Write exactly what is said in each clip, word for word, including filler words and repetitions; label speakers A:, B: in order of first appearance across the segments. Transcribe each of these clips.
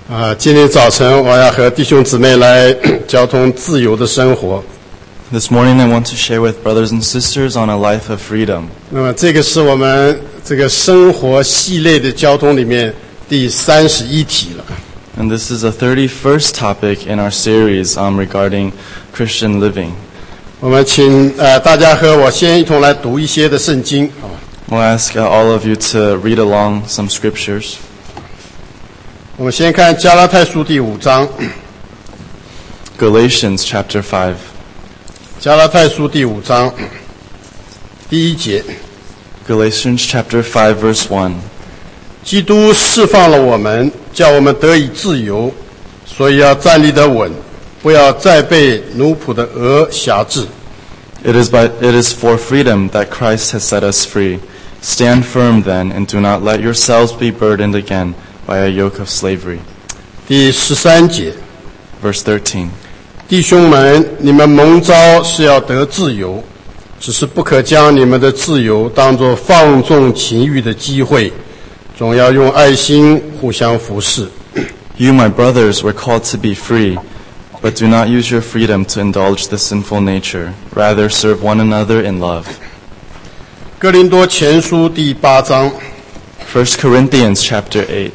A: 啊，今天早晨我要和弟兄姊妹来交通自由的生活。
B: This morning I want to share with brothers and sisters on a life of freedom.
A: 那么这个是我们这个生活系列的交通里面第三十一题了。
B: And this is the thirty-first topic in our series um, regarding Christian living.
A: 我们请呃大家和我先一同来读一些的圣经。
B: We'll ask uh, all of you to read along some scriptures.
A: 我们先看加拉太书第五章。
B: Galatians chapter five.
A: 加拉太书第五章第一节。
B: Galatians chapter five verse one.
A: 基督释放了我们，叫我们得以自由，所以要站立得稳，不要再被奴仆的軛辖制。
B: It is by it is for freedom that Christ has set us free. Stand firm then, and do not let yourselves be burdened again by a yoke of slavery.
A: 第十三节。
B: Verse thirteen.
A: 弟兄们，你们蒙召是要得自由，只是不可将你们的自由当作放纵情欲的机会，总要用爱心互相服侍。
B: You, my brothers, were called to be free, but do not use your freedom to indulge the sinful nature. Rather, serve one another in love.
A: 哥林多前书第八章。
B: First Corinthians chapter eight.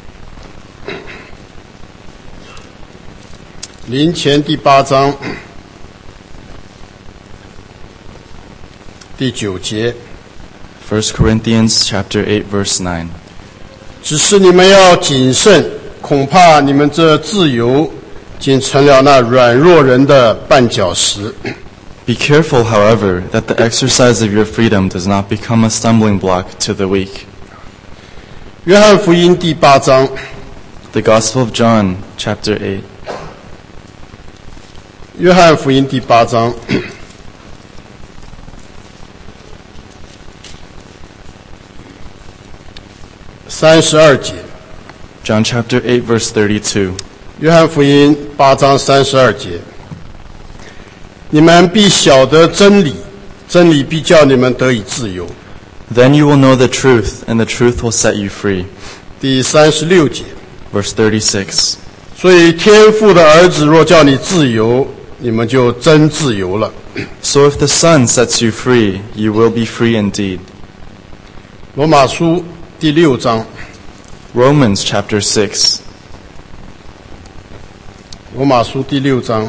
A: 林前第八章第九节。
B: First Corinthians chapter eight verse nine.
A: 只是你们要谨慎，恐怕你们这自由竟成了那软弱人的绊脚石。
B: Be careful, however, that the exercise of your freedom does not become a stumbling block to the weak.
A: 约翰福音第八章。
B: The Gospel of John chapter eight.
A: 约翰福音第八章。三十二节。
B: John chapter eight verse thirty-two.
A: 约翰福音八章三十二节。你们必晓得真理，真理必叫你们得以自由。
B: Then you will know the truth, and the truth will set you free.
A: 第三十六节。
B: Verse thirty-six.
A: 所以天父的儿子若叫你自由，你们就真自由了。
B: So if the Son sets you free, you will be free indeed.
A: 罗马书第六章。
B: Romans chapter six.
A: 罗马书第六章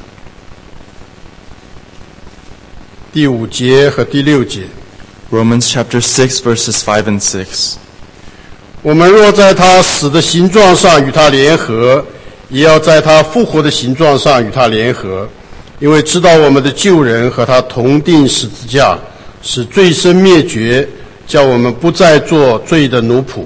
A: 第五节和第六节。
B: Romans chapter six verses five and six.
A: 我们若在他死的形状上与他联合，也要在他复活的形状上与他联合，因为知道我们的旧人和他同定十字架，使罪身灭绝，叫我们不再做罪的奴仆。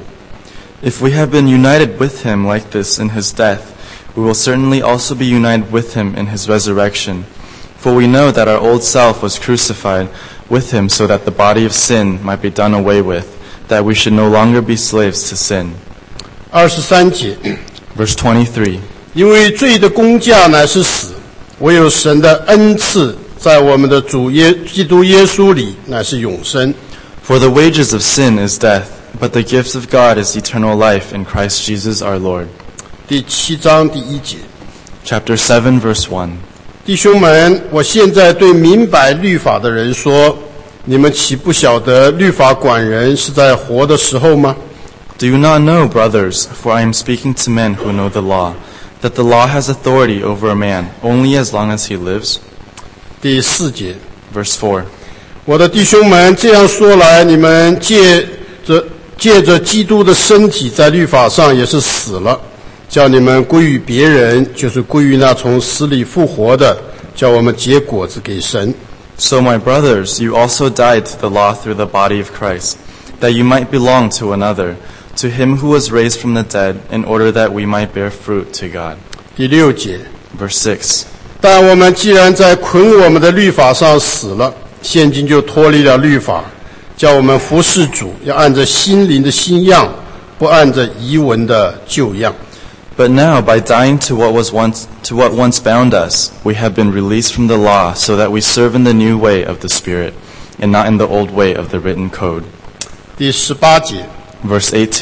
B: If we have been united with him like this in his death, we will certainly also be united with him in his resurrection. For we know that our old self was crucified with him so that the body of sin might be done away with, that we should no longer be slaves to sin.
A: 二十三节。
B: Verse twenty-three.
A: 因为罪的工价乃是死，唯有神的恩赐在我们的主耶基督耶稣里乃是永生。
B: For the wages of sin is death, but the gift of God is eternal life in Christ Jesus our Lord.
A: 第七章第一节。
B: Chapter seven verse one.
A: 弟兄们，我现在对明白律法的人说，你们岂不晓得律法管人是在活的时候吗？
B: Do you not know, brothers, for I am speaking to men who know the law, that the law has authority over a man only as long as he lives?
A: 第四节。
B: Verse four.
A: 我的弟兄们，这样说来，你们借着借着基督的身体在律法上也是死了，叫你们归于别人，就是归于那从死里复活的，叫我们结果子给神。
B: So, my brothers, you also died to the law through the body of Christ, that you might belong to another, to him who was raised from the dead, in order that we might bear fruit to God.
A: 第六节。
B: Verse six.
A: 但我们既然在捆我们的律法上死了，现今就脱离了律法，叫我们服侍主，要按着心灵的新样，不按着遗文的旧样。
B: But now, by dying to what was once to what once bound us, we have been released from the law, so that we serve in the new way of the Spirit, and not in the old way of the written code.
A: 第十八节。
B: Verse eighteen.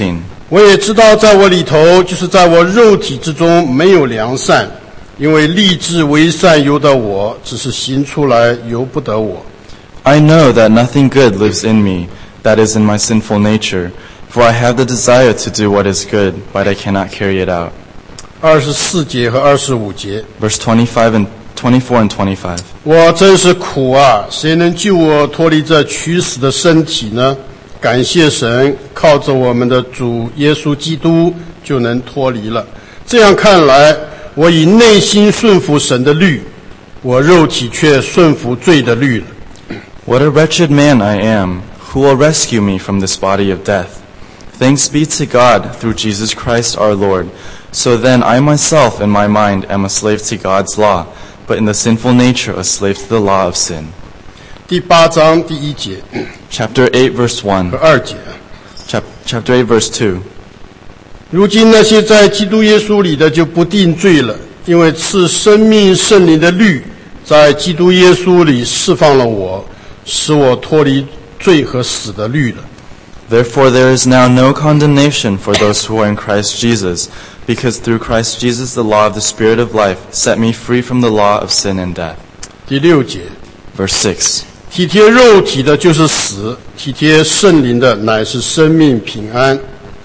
A: 我也知道在我里头，就是在我肉体之中没有良善，因为立志为善由得我，只是行出来由不得我。
B: I know that nothing good lives in me, that is in my sinful nature, for I have the desire to do what is good, but I cannot carry it out.
A: 二十四节和二十五节，
B: Verse twenty-five and twenty-four and twenty-five.
A: 我真是苦啊！谁能救我脱离这屈死的身体呢？感谢神，靠着我们的主耶稣基督就能脱离了。这样看来，我以内心顺服神的律，我肉体却顺服罪的律了。
B: What a wretched man I am! Who will rescue me from this body of death? Thanks be to God through Jesus Christ our Lord. So then I myself in my mind am a slave to God's law, but in the sinful nature a slave to the law of sin.
A: 第八章第一节
B: Chapter eight, verse
A: 和
B: one.
A: 二节。
B: Chap- chapter eight, verse two.
A: 如今那些在基督耶稣里的就不定罪了，因为赐生命圣灵的律在基督耶稣里释放了我，使我脱离罪和死的律了。
B: Therefore there is now no condemnation for those who are in Christ Jesus, because through Christ Jesus the law of the Spirit of life set me free from the law of sin and death.
A: 第六节，
B: Verse six.
A: 体贴肉体的就是死，体贴圣灵的乃是生命平安。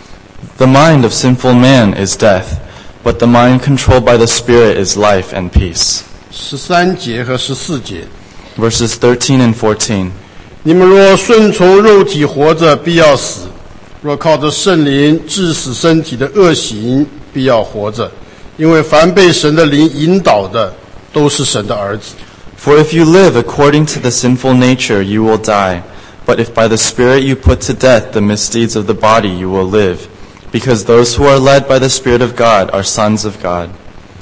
B: The mind of sinful man is death, but the mind controlled by the Spirit is life and peace.
A: 十三节和十四节，
B: Verses thirteen and fourteen.
A: 你们若顺从肉体活着，必要死；若靠着圣灵治死身体的恶行，必要活着。因为凡被神的灵引导的，都是神的儿子。
B: For if you live according to the sinful nature, you will die. But if by the Spirit you put to death the misdeeds of the body, you will live. Because those who are led by the Spirit of God are sons of God.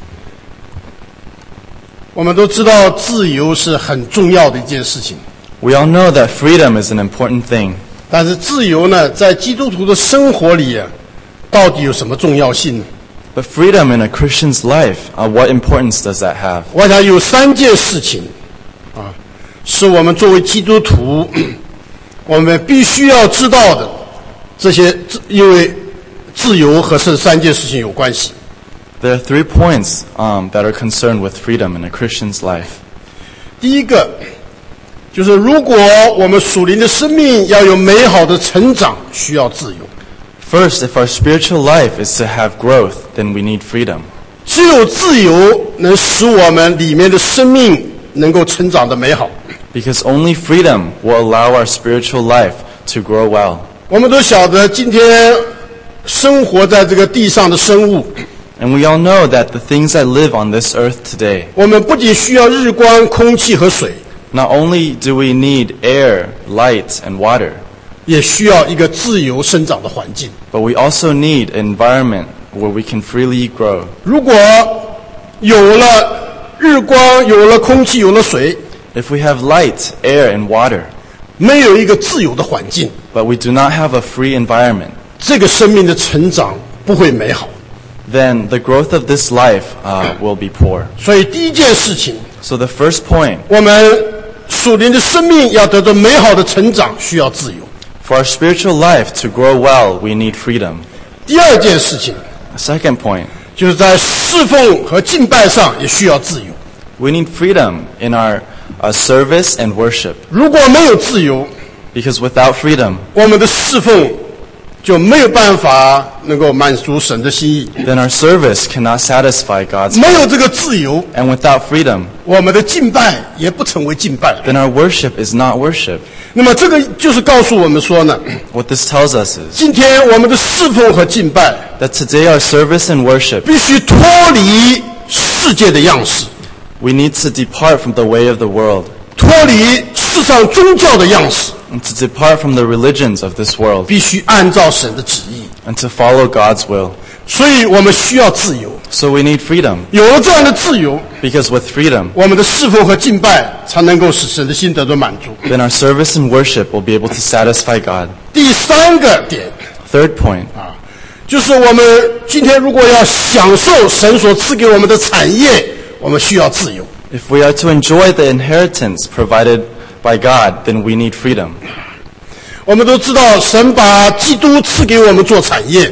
A: 我们都知道，自由是很重要的一件事情。
B: We all know that freedom is an important thing.
A: 但是自由呢，在基督徒的生活里啊，到底有什么重要性呢？
B: But freedom in a Christian's life, uh, what importance does that have?
A: 我想有三件事情，啊，是我们作为基督徒，我们必须要知道的。这些，因为自由和这三件事情有关系。
B: There are three points um, that are concerned with freedom in a Christian's life.
A: 第一个，就是如果我们属灵的生命要有美好的成长，需要自由。
B: First, if our spiritual life is to have growth, then we need freedom.
A: 只有自由能使我们里面的生命能够成长的美好。
B: Because only freedom will allow our spiritual life to grow well.
A: 我们都晓得，今天生活在这个地上的生物，
B: And we all know that the things that live on this earth today,
A: 我们不仅需要日光、空气和水，
B: not only do we need air, light, and water,
A: 也需要一个自由生长的环境。
B: but we also need an environment where we can freely grow.
A: 如果有了日光，有了空气，有了水，
B: If we have light, air, and water,
A: 没有一个自由的环境，
B: but we do not have a free environment,
A: 这个生命的成长不会美好。
B: then the growth of this life uh, will be poor.
A: 所以第一件事情，
B: So the first point,
A: 我们属灵的生命要得到美好的成长，需要自由。
B: for our spiritual life to grow well, we need freedom.
A: 第二件事情，
B: The second point,
A: 就是在侍奉和敬拜上也需要自由。
B: we need freedom in our uh, service and worship.
A: 如果没有自由，
B: Because without freedom,
A: 我们的侍奉就没有办法能够满足神的心意。
B: then our service cannot satisfy God's
A: 没有这个自由，
B: And without freedom,
A: 我们的敬拜也不成为敬拜。
B: then our worship is not worship.
A: 那么这个就是告诉我们说呢，
B: What this tells us is
A: 今天我们的侍奉和敬拜
B: that today our service and worship,
A: 必须脱离世界的样式，
B: we need to depart from the way of the world
A: 脱离世上宗教的样式，
B: and to depart from the religions of this world
A: 必须按照神的旨意。
B: and to follow God's will.
A: 所以我们需要自由，
B: So we need freedom
A: 有了这样的自由，
B: because with freedom,
A: 我们的侍奉和敬拜才能够使神的心得到满足。
B: then our service and worship will be able to satisfy God.
A: 第三个点
B: Third point,
A: 啊，就是我们今天如果要享受神所赐给我们的产业，我们需要自由。
B: if we are to enjoy the inheritance provided by God, then we need freedom.
A: 我们都知道，神把基督赐给我们做产业，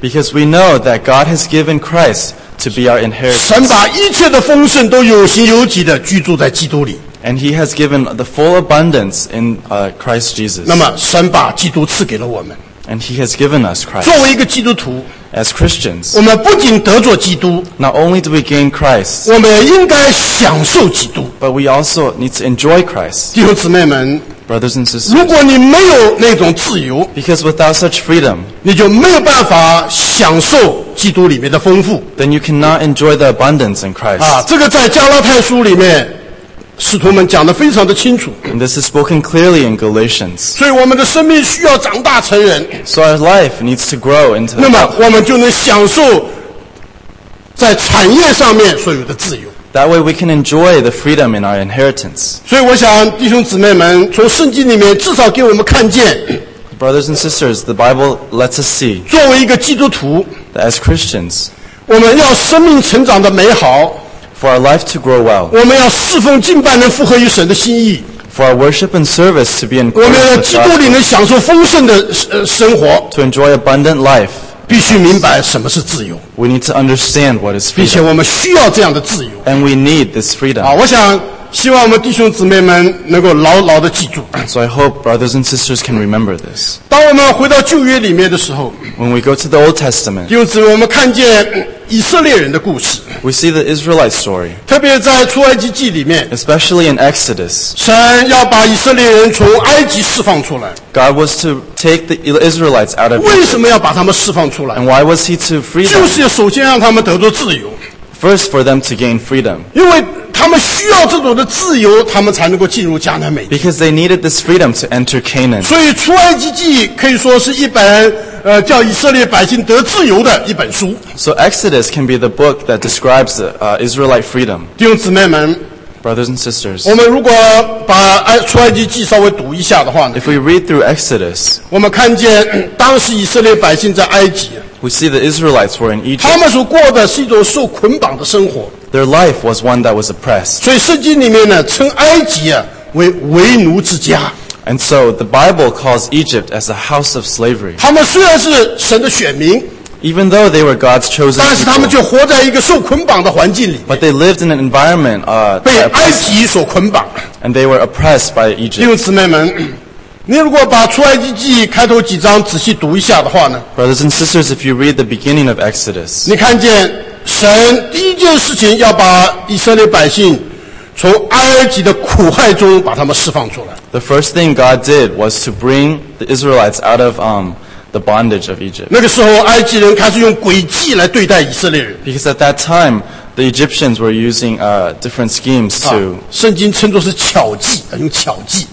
B: Because we know that God has given Christ to be our inheritance.
A: 神把一切的丰盛都有形有体的居住在基督里。
B: And He has given the full abundance in uh, Christ Jesus.
A: 那么神把基督赐给了我们。
B: And He has given us Christ.
A: 作为一个基督徒，
B: As Christians,
A: 我们不仅得着基督，
B: not only do we gain Christ,
A: 我们也应该享受基督。
B: but we also need to enjoy Christ.
A: 弟兄姊妹们，
B: Brothers and sisters,
A: 如果你没有那种自由，
B: because without such freedom,
A: 你就没有办法享受基督里面的丰富
B: then you cannot enjoy the abundance in Christ.
A: 啊！这个在加拉太书里面，使徒们讲得非常的清楚。
B: And this is spoken clearly in Galatians.
A: 所以我们的生命需要长大成人，
B: So our life needs to grow into
A: 那么
B: that.
A: 我们就能享受在产业上面所有的自由。
B: That way we can enjoy the freedom in our inheritance.
A: 所以我想弟兄姊妹们，从圣经里面至少给我们看见，
B: Brothers and sisters, the Bible lets us see
A: 作为一个基督徒，
B: that as Christians,
A: 我们要生命成长的美好，
B: for our life to grow well,
A: 我们要侍奉敬拜能符合于神的心意，
B: for our worship and service to be in
A: 我们要
B: accordance
A: 在
B: with
A: 基督里
B: God,
A: 能享受丰盛的呃生活，
B: to enjoy abundant life,
A: 必须明白什么是自由，
B: we need to understand what is
A: 并且
B: freedom.
A: 我们需要这样的自由
B: And we need this
A: 啊！
B: freedom.
A: 我想希望我们弟兄姊妹们能够牢牢的记住。
B: So I hope brothers and sisters can remember this.
A: 当我们回到旧约里面的时候，
B: When we go to the Old Testament,
A: 弟兄姊妹，我们看见嗯以色列人的故事，
B: we see the Israelite story,
A: 特别在出埃及记里面，
B: especially in Exodus.
A: 神要把以色列人从埃及释放出来。
B: God was to take the Israelites out of
A: 为
B: Egypt.
A: 什么要把他们释放出来？
B: And why was He to free
A: 就
B: them?
A: 是首先让他们得到自由，
B: First, for them to gain freedom.
A: 因为他们需要这种的自由，他们才能够进入迦南美地。
B: Because they needed this freedom to enter Canaan.
A: 所以出埃及记可以说是一本呃叫以色列百姓得自由的一本书。
B: So Exodus can be the book that describes the uh, Israelite freedom.
A: 弟兄姊妹们，
B: Brothers and sisters,
A: 我们如果把埃出埃及记稍微读一下的话呢，
B: if we read through Exodus,
A: 我们看见嗯当时以色列百姓在埃及，
B: we see the Israelites were in
A: 他
B: Egypt.
A: 们所过的是一种受捆绑的生活。
B: Their life was one that was oppressed.
A: 所以圣经里面呢，称埃及啊为为奴之家。
B: And so the Bible calls Egypt as a house of slavery.
A: 他们虽然是神的选民，
B: Even though they were God's chosen
A: 但是他们
B: people,
A: 就活在一个受捆绑的环境里，
B: but they lived in an environment uh,
A: 被
B: that
A: 埃
B: oppressed,
A: 及所捆绑。
B: and they were oppressed by
A: 弟
B: Egypt.
A: 兄姊妹们，你如果把出埃及记开头几章仔细读一下的话呢，
B: Brothers and sisters, if you read the beginning of Exodus,
A: 你看见神第一件事情要把以色列百姓从埃及的苦害中把他们释放出来。
B: the first thing God did was to bring the Israelites out of um, the bondage of Egypt.
A: 那个时候，埃及人开始用诡计来对待以色列人。
B: Because at that time, the Egyptians were using uh, different schemes
A: 啊
B: to,
A: 圣经称作是巧计，啊用巧计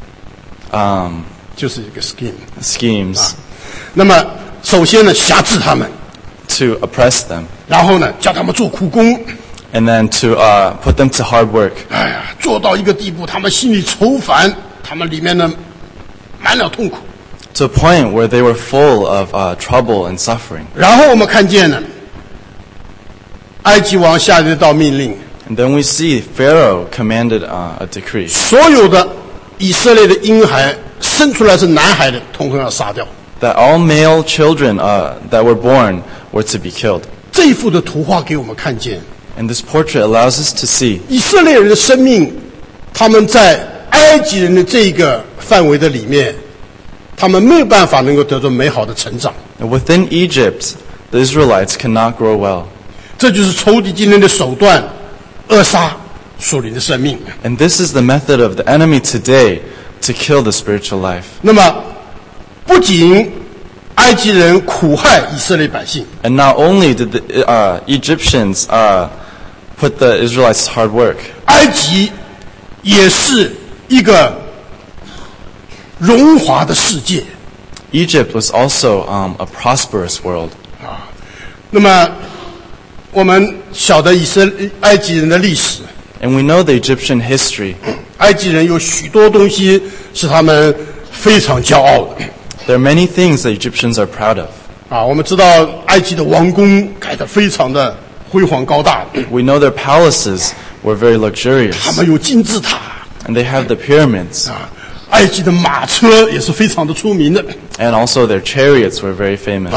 B: um,
A: 就是一个 scheme。
B: schemes
A: 那么，首先呢，辖制他们，
B: to oppress them,
A: 然后呢，叫他们做苦工。
B: and then to uh, put them to hard work.
A: 哎呀，做到一个地步，他们心里愁烦，他们里面呢满了痛苦。
B: To a point where they were full of uh, trouble and suffering.
A: 然后我们看见呢，埃及王下了一道命令，
B: And then we see Pharaoh commanded uh, a decree
A: 所有的以色列的婴孩生出来是男孩的，统统要杀掉。
B: that all male children uh, that were born were to be killed.
A: 这一幅的图画给我们看见，
B: And this portrait allows us to see
A: 以色列人的生命，他们在埃及人的这个范围的里面，他们没有办法能够得到美好的成长。
B: that within Egypt, the Israelites cannot grow well.
A: 这就是仇敌今天的手段，扼杀属灵的生命。
B: And this is the method of the enemy today to kill the spiritual life.
A: 那么，不仅埃及人苦害以色列百姓，
B: And not only did the uh, Egyptians uh, put the Israelites to hard work,
A: 埃及也是一个荣华的世界。
B: Egypt was also um, a prosperous world.
A: 那么，我们晓得以色列埃及人的历史，
B: And we know the Egyptian history.
A: 埃及人有许多东西是他们非常骄傲的。
B: There are many things the Egyptians are proud of.
A: 啊，我们知道埃及的王宫盖得非常的辉煌高大，
B: We know their palaces were very
A: 他
B: luxurious.
A: 们有金字塔
B: And they have the pyramids.
A: 啊，埃及的马车也是非常的出名的
B: And also their chariots were very
A: 啊
B: famous.，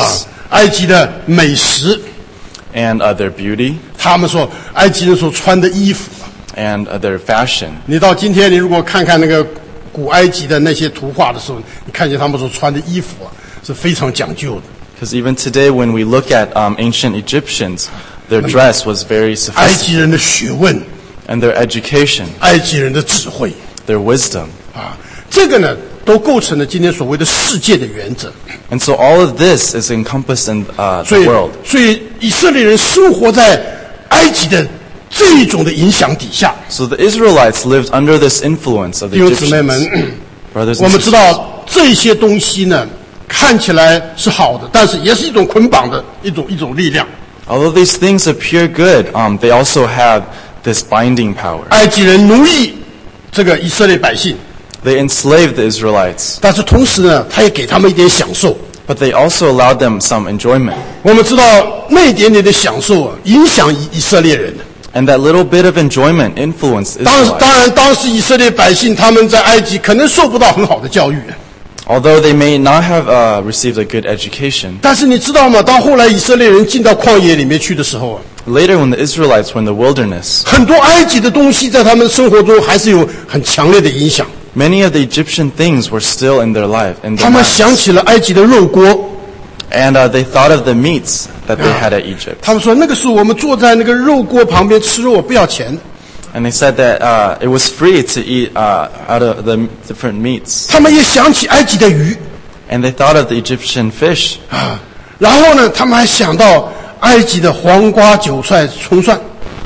A: 埃及的美食，
B: and uh, their beauty,
A: 他们说埃及人所穿的衣服。
B: and uh, their fashion.
A: 你到今天，你如果看看那个古埃及的那些图画的时候，你看见他们所穿的衣服啊，是非常讲究的。
B: Because even today, when we look at um, ancient Egyptians, their dress was very
A: 埃
B: sophisticated,
A: 及人的学问，
B: and their education,
A: 埃及人的智慧
B: their wisdom.
A: 啊，这个呢，都构成了今天所谓的世界的原则。
B: And so all of this is encompassed in uh,
A: 所
B: the
A: 以
B: world.
A: 所以以色列人生活在埃及的这一种的影响底下。
B: So the Israelites lived under this influence of
A: 弟
B: the
A: 兄姊妹们，
B: Egyptians. Brothers
A: 我
B: and
A: 们知
B: sisters,
A: 道这些东西呢，看起来是好的，但是也是一种捆绑的一种一种力量。
B: although these things appear good, um, they also have this binding power.
A: 埃及人奴役这个以色列百姓，
B: They enslaved the Israelites,
A: 但是同时呢，他也给他们一点享受。
B: but they also allowed them some enjoyment.
A: 我们知道那一点点的享受啊，影响以以色列人。
B: And that little bit of enjoyment influenced
A: 当然，当
B: Israelites.
A: 然，当时以色列百姓他们在埃及可能受不到很好的教育，
B: Although they may not have uh, received a good education,
A: 但是你知道吗？当后来以色列人进到旷野里面去的时候啊，
B: later when the Israelites were in the wilderness,
A: 很多埃及的东西在他们生活中还是有很强烈的影响。
B: many of the Egyptian things were still in their life, in
A: 他
B: their
A: 们
B: lives.
A: 想起了埃及的肉锅，
B: And uh, they thought of the meats that they had at Egypt.
A: 他们说那个时候我们坐在那个肉锅旁边吃肉不要钱。
B: And they said that uh, it was free to eat uh, out of the different meats.
A: 他们也想起埃及的鱼
B: And they thought of the Egyptian fish.
A: 啊，然后呢，他们还想到埃及的黄瓜、韭菜、葱蒜。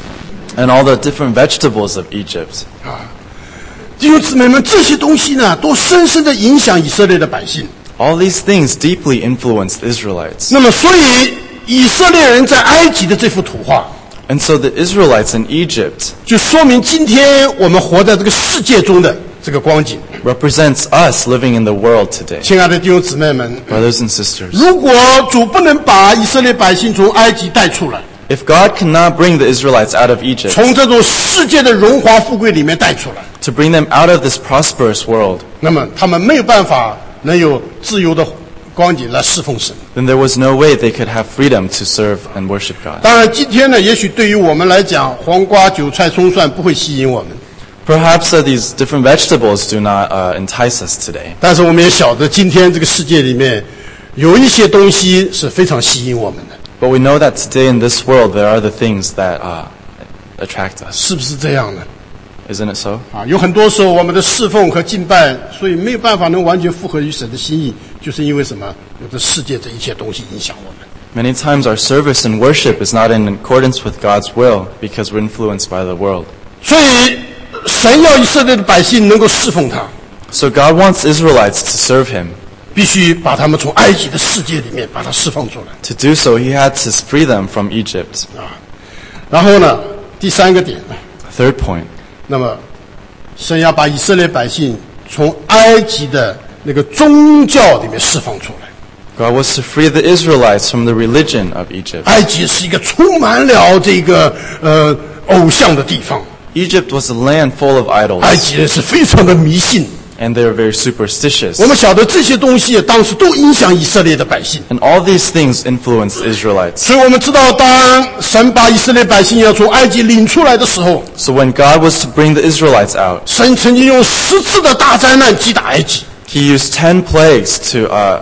B: And all the different vegetables of Egypt.
A: 弟兄姊妹们，这些东西呢，都深深的影响以色列的百姓。
B: All these things deeply influenced the Israelites.
A: 那么，所以以色列人在埃及的这幅图画，
B: And so the Israelites in Egypt
A: 就说明今天我们活在这个世界中的这个光景。
B: represents us living in the world today.
A: 亲爱的弟兄姊妹们，
B: Brothers and sisters,
A: 如果主不能把以色列百姓从埃及带出来，
B: if God cannot bring the Israelites out of Egypt,
A: 从这种世界的荣华富贵里面带出来，
B: to bring them out of this prosperous world,
A: 那么他们没有办法能有自由的光景来侍奉神。
B: then there was no way they could have freedom to serve and worship God.
A: 当然，今天呢，也许对于我们来讲，黄瓜、韭菜、葱蒜不会吸引我们，
B: Perhaps uh, these different vegetables do not uh, entice us today.
A: 但是我们也晓得，今天这个世界里面有一些东西是非常吸引我们的，
B: But we know that today in this world there are the things that uh, attract us.
A: 是不是这样呢？
B: Isn't it so?
A: 啊，有很多时候我们的侍奉和敬拜，所以没有办法能完全符合于神的心意，就是因为什么？有这世界这一切东西影响我们。
B: Many times our service and worship is not in accordance with God's will because we're influenced by the world.
A: 所以神要以色列的百姓能够侍奉他，
B: So God wants Israelites to serve Him.
A: 必须把他们从埃及的世界里面把他释放出来。
B: To do so, He had to free them from Egypt.
A: 然后呢，第三个点，
B: Third point,
A: 那么神要把以色列百姓从埃及的那个宗教里面释放出来。
B: God was to free the Israelites from the religion of Egypt.
A: 埃及是一个充满了这个呃偶像的地方，
B: Egypt was a land full of
A: 埃
B: idols,
A: 及人是非常的迷信。
B: and they were very superstitious.
A: 我们晓得这些东西当时都影响以色列的百姓，
B: And all these things influenced the Israelites.
A: 所以我们知道，当神把以色列百姓要从埃及领出来的时候，
B: So when God was to bring the Israelites out,
A: 神曾经用十次的大灾难击打埃及。
B: He used ten plagues to uh,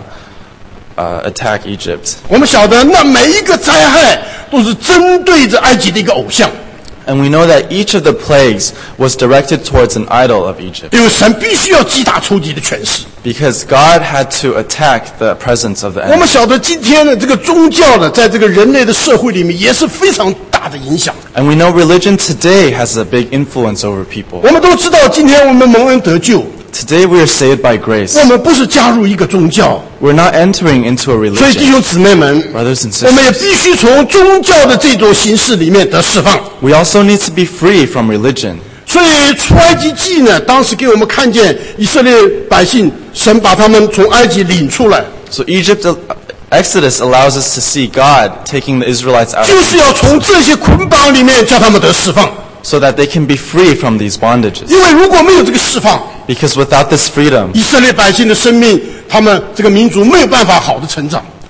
B: uh, attack Egypt.
A: 我们晓得，那每一个灾害都是针对着埃及的一个偶像，
B: And we know that each of the plagues was directed towards an idol of Egypt,
A: 因为神必须要击打仇敌的权势。
B: because God had to attack the presence of the
A: 我们
B: enemy.
A: 晓得，今天的这个宗教呢，在这个人类的社会里面也是非常大的影响。
B: And we know religion today has a big influence over people.
A: 我们都知道，今天我们蒙恩得救，
B: Today we are saved by grace.
A: 我们不是加入一个宗教，
B: We're not entering into a
A: 所以弟
B: religion.
A: 兄姊妹们，
B: Brothers and
A: 我们也
B: sisters,
A: 必须从宗教的这种形式里面得释放。
B: we also need to be free from religion.
A: 所以出埃及记呢，当时给我们看见以色列百姓，神把他们从埃及领出来，
B: So Egypt, Exodus allows us to see God taking the Israelites out
A: 就
B: of
A: 是要
B: Egypt
A: 从这些捆绑里面叫他们得释放。
B: so that they can be free from these bondages.
A: 因为如果没有这个释放，
B: Because without this freedom,
A: 以色列百姓的生命，他们这个民族没有办法好的成长。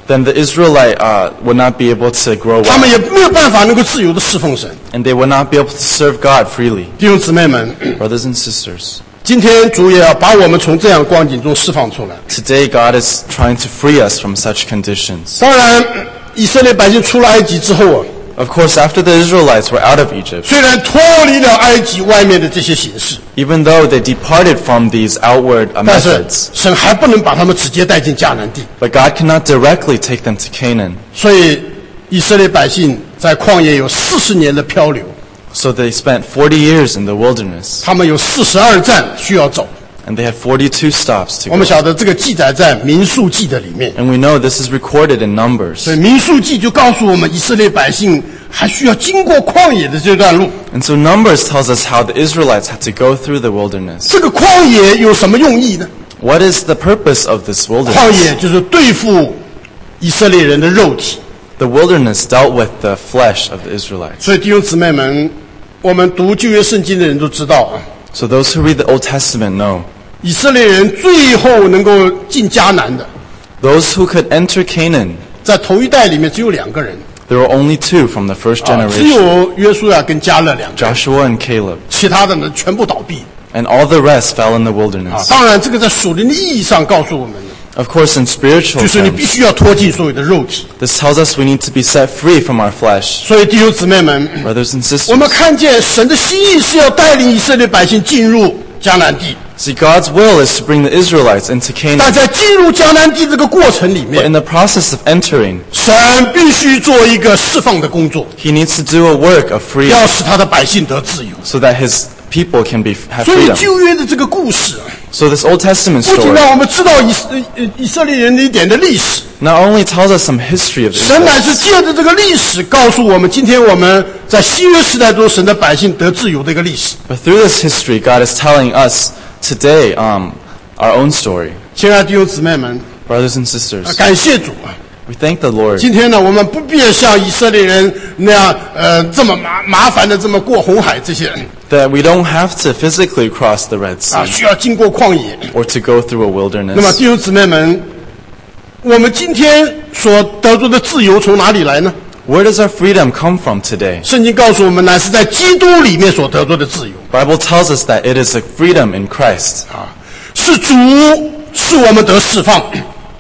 B: then the Israelite uh, would not be able to grow
A: 他们
B: well,
A: 也没有办法能够自由的侍奉神。
B: and they would not be able to serve God freely.
A: 弟兄姊妹们，
B: Brothers and sisters,
A: 今天主也要把我们从这样光景中释放出来。
B: today God is trying to free us from such conditions.
A: 当然，以色列百姓出了埃及之后啊，
B: Of course, after the Israelites were out of Egypt,
A: 虽然脱离了埃及外面的这些形式，
B: even though they departed from these outward uh,
A: 但是
B: methods,
A: 神还不能把他们直接带进迦南地。
B: but God cannot directly take them to Canaan.
A: 所以以色列百姓在旷野有四十年的漂流，
B: So they spent forty years in the wilderness,
A: 他们有四十二站需要走。
B: and they had forty-two stops to
A: 我们
B: go.
A: 晓得这个记载在民数记的里面，
B: And we know this is recorded in Numbers.
A: 所以民数记就告诉我们，以色列百姓还需要经过旷野的这段路。
B: And so Numbers tells us how the Israelites had to go through the wilderness.
A: 这个旷野有什么用意呢？
B: What is the purpose of this
A: 旷
B: wilderness?
A: 野就是对付以色列人的肉体。
B: The wilderness dealt with the flesh of the Israelites.
A: 所以弟兄姊妹们，我们读旧约圣经的人都知道啊，
B: So those who read the Old Testament know,
A: 以色列人最后能够进迦南的，
B: those who could enter Canaan,
A: 在头一代里面只有两个人，
B: there were only two from the first
A: 啊，只
B: generation,
A: 有约书亚跟迦勒两个人，
B: Joshua and Caleb.
A: 其他的呢全部倒闭。
B: And all the rest fell in the
A: 啊，
B: wilderness.
A: 当然这个在属灵的意义上告诉我们的，
B: Of course, in spiritual
A: 就是你必
B: terms,
A: 须要脱尽所有的肉体。
B: this tells us we need to be set free from our flesh.
A: 所以弟兄姊妹们，
B: Brothers and
A: 我
B: sisters,
A: 们看见神的心意是要带领以色列百姓进入迦南地。
B: see, God's will is to bring the Israelites into
A: 但
B: Canaan.
A: 在进入迦南地这个过程里
B: But
A: 面，
B: in the process of entering,
A: 神必须做一个释放的工作，
B: he needs to do a work of freedom
A: 要使他的百姓得自由。
B: so that his people can be have
A: 所以
B: freedom.
A: 旧约的这个故事啊，
B: So this Old Testament
A: 不仅
B: story
A: 让我们知道以色呃以色列人的一点的历史，
B: not only tells us some history of the
A: 神乃
B: Israelites,
A: 是借着这个历史告诉我们，今天我们在新约时代中神的百姓得自由的一个历史。
B: but through this history, God is telling us today um, our own story.
A: 亲爱的弟兄姊妹们，
B: Brothers and
A: 啊
B: sisters,
A: 感谢主啊！
B: we thank the Lord
A: 今天呢，我们不必像以色列人那样，呃，这么麻麻烦的这么过红海，这些人
B: that we don't have to physically cross the Red
A: 啊，
B: Sea
A: 需要经过旷野。
B: or to go through a
A: 那么，
B: wilderness.
A: 弟兄姊妹们，我们今天所得着的自由从哪里来呢？
B: Where does our freedom come from today?
A: 圣经告诉我们，乃是在基督里面所得着的自由
B: Bible tells us that it is a freedom in Christ.
A: 啊，是主使我们得释放。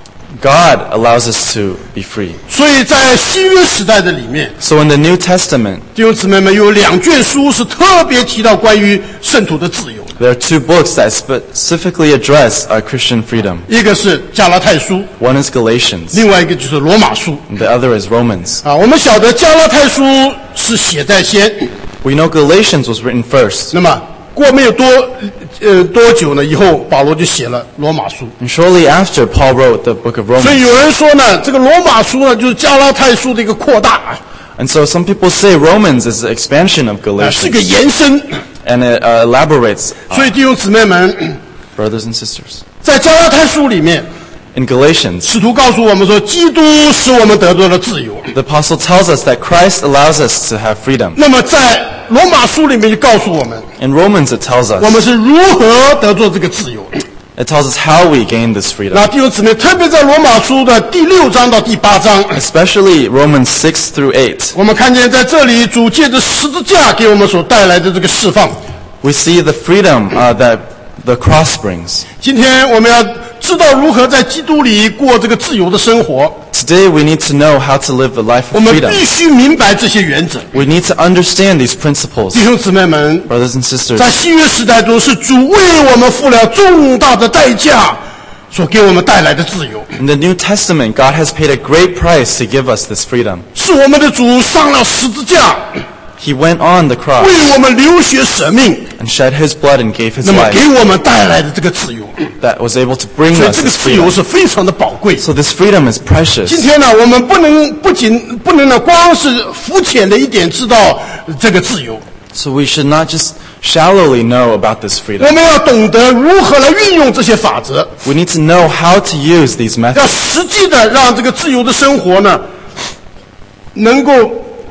B: God allows us to be free.
A: 所以在新约时代的里面，
B: So in the New Testament,
A: 弟兄姊妹们有两卷书是特别提到关于圣徒的自由的，
B: there are two books that specifically address our Christian freedom.
A: 一个是加拉太书，
B: One is Galatians,
A: 另外一个就是罗马书。
B: and the other is Romans.
A: 啊，我们晓得加拉太书是写在先，
B: We know Galatians was written first,
A: 那么过没有多呃多久呢？以后保罗就写了罗马书。
B: and shortly after, Paul wrote the book of
A: 所以
B: Romans.
A: 有人说呢，这个罗马书呢就是加拉太书的一个扩大，啊，
B: And so some people say Romans is the expansion of
A: 是个
B: Galatians,
A: 延伸。
B: and it uh, elaborates,
A: 所以弟兄姊妹们，
B: brothers and sisters.
A: 在加拉太书里面，
B: In Galatians,
A: 使徒告诉我们说，基督使我们得到了自由。
B: the apostle tells us that Christ allows us to have freedom.
A: 那么在罗马书里面就告诉我们，
B: In Romans, it tells
A: 我们
B: us,
A: 是如何得到这个自由。
B: it tells us how we gain this freedom.
A: 那弟兄姊妹，特别在罗马书的第六章到第八章，
B: Especially Romans six through eight,
A: 我们看见在这里主借着十字架给我们所带来的这个释放。
B: we see the freedom uh, that the cross brings.
A: 今天我们要知道如何在基督里过这个自由的生活，
B: Today, we need to know how to live the life
A: 我
B: of
A: 们
B: freedom.
A: 必须明白这些原则。
B: We need to understand these principles.
A: 弟兄姊妹们，
B: Brothers and sisters,
A: 在新约时代中，是主为我们付了重大的代价，所给我们带来的自由，
B: in the New Testament, God has paid a great price to give us this freedom.
A: 是我们的主上了十字架，
B: He went on the cross
A: 为我们流血舍命，
B: and shed his blood and gave his
A: 那么
B: life
A: 给我们带来的这个自由，
B: that was able to bring
A: 所以
B: us
A: 这个
B: this
A: 自由
B: freedom.
A: 是非常的宝贵。
B: So this freedom is
A: 今
B: precious.
A: 天呢，我们不能不仅不能呢，光是肤浅的一点知道这个自由，
B: So we should not just shallowly know about this
A: 我
B: freedom.
A: 们要懂得如何来运用这些法则，
B: We need to know how to use these
A: 要
B: methods
A: 实际的让这个自由的生活呢，能够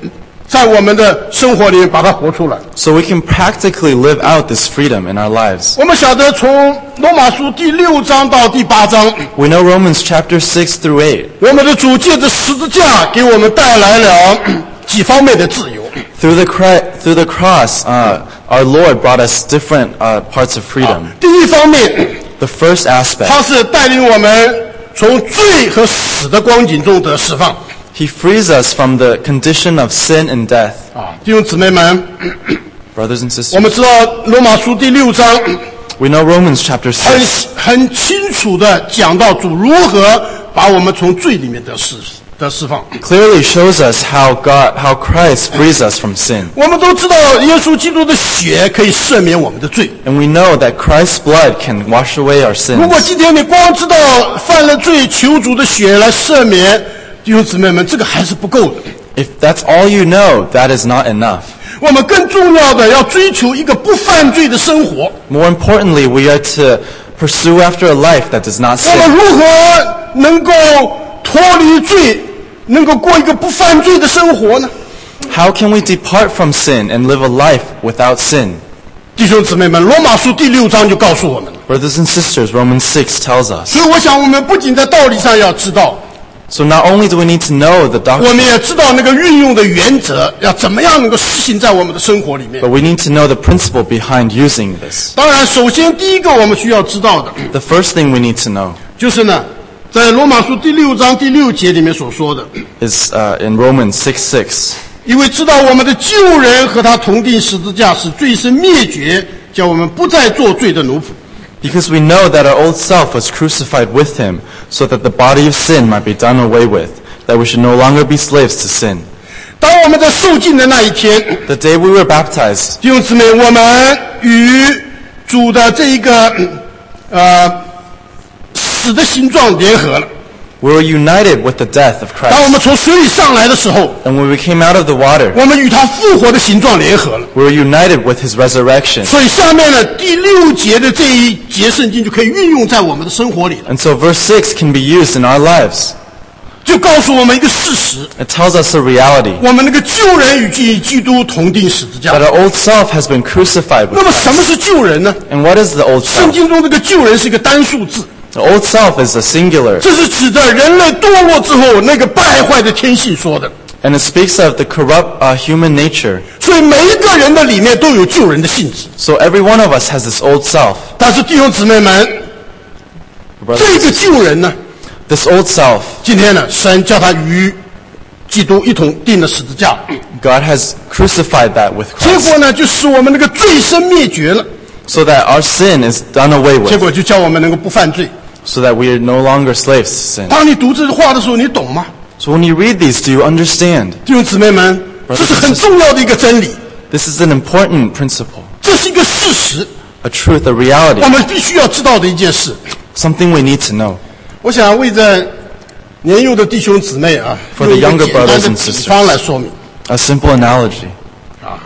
A: 在我们的生活里把它活出来。
B: So we can practically live out this freedom in our lives.
A: 我们晓得从罗马书第六章到第八章，
B: We know Romans chapter six through eight.
A: 我们的主借着十字架给我们带来了几方面的自由。
B: Through the, cri- through the cross, uh, our Lord brought us different uh, parts of freedom.
A: 第一方面，
B: The first aspect,
A: 他是带领我们从罪和死的光景中得释放。
B: He frees us from the condition of sin and death.
A: 啊，弟兄姊妹们，
B: Brothers and
A: 我
B: sisters,
A: 们知道罗马书第六章
B: we know Romans chapter
A: 很
B: six.
A: 很清楚的讲到主如何把我们从罪里面得释得释放。
B: Clearly shows us how God, how Christ frees us from sin.
A: 我们都知道耶稣基督的血可以赦免我们的罪。
B: And we know that Christ's blood can wash away our
A: 如果
B: sins.
A: 今天你光知道犯了罪求主的血来赦免，弟兄姊妹们，这个还是不够的。
B: If that's all you know, that is not enough.
A: 我们更重要的要追求一个不犯罪的生活。
B: More importantly, we are to pursue after a life that does not
A: 我们
B: sin.
A: 如何能够脱离罪，能够过一个不犯罪的生活呢？
B: How can we depart from sin and live a life without sin?
A: 弟兄姊妹们，罗马书第六章就告诉我们了。
B: Brothers and sisters, Romans six tells us.
A: 所以我想，我们不仅在道理上要知道，
B: So not only do we need to know the
A: 我们
B: doctrine,
A: 也知道那个运用的原则，要怎么样能够实行在我们的生活里面
B: but。we need to know the principle behind using this.
A: 当然，首先第一个我们需要知道的，
B: The first thing we need to know
A: 就是呢，在罗马书第六章第六节里面所说的，
B: is uh, in Romans six six.
A: 因为知道我们的旧人和他同定十字架，使罪身灭绝，叫我们不再做罪的奴仆。
B: Because we know that our old self was crucified with him, so that the body of sin might be done away with, that we should no longer be slaves to sin.
A: 当我们在受浸的那一天，
B: The day we were baptized,
A: 弟兄姊妹，我们与主的这一个呃死的形状联合了。
B: we were united with the death of
A: 当我们
B: Christ.
A: 从水里上来的时候，
B: And when we came out of the water,
A: 我们与他复活的形状联合了。
B: we were united with his resurrection.
A: 所以下面的第六节的这一节圣经就可以运用在我们的生活里了，
B: And so verse six can be used in our lives.
A: 就告诉我们一个事实：
B: It tells us a reality,
A: 我们那个旧人与基基督同定十字架
B: that。our old self has been crucified
A: 那
B: with
A: 么什么
B: Christ.
A: 是旧人呢？
B: And what is the old
A: 圣
B: self?
A: 经中这个旧人是一个单数字，
B: The old self is a singular,
A: 这是指的人类堕落之后那个败坏的天性说的。
B: and it speaks of the corrupt uh, human nature.
A: 所以每一个人的里面都有救人的性质。
B: So every one of us has this old self.
A: 但是弟兄姊妹们，
B: Brothers
A: 这
B: and
A: 个
B: sisters,
A: 救人呢，
B: This old self,
A: 今天呢，神叫他与基督一同钉了十字架，
B: God has crucified that with
A: 结
B: Christ,
A: 果呢，就使我们那个罪身灭绝了，
B: so that our sin is done away
A: 结
B: with,
A: 果就叫我们能够不犯罪。
B: so that we are no longer slaves to sin.
A: 当你读这话的时候，你懂吗？
B: So when you read these, do you understand?
A: 弟兄姊妹们，这是很重要的一个真理，
B: This is an important principle,
A: 这是一个事实，
B: a truth, a reality,
A: 我们必须要知道的一件事。
B: something we need to know.
A: 我想为在年幼的弟兄姊妹啊，
B: For the
A: 用一个
B: younger
A: 简单
B: brothers
A: 的
B: and
A: 比
B: sisters.
A: 方来说明
B: A simple analogy.
A: 啊，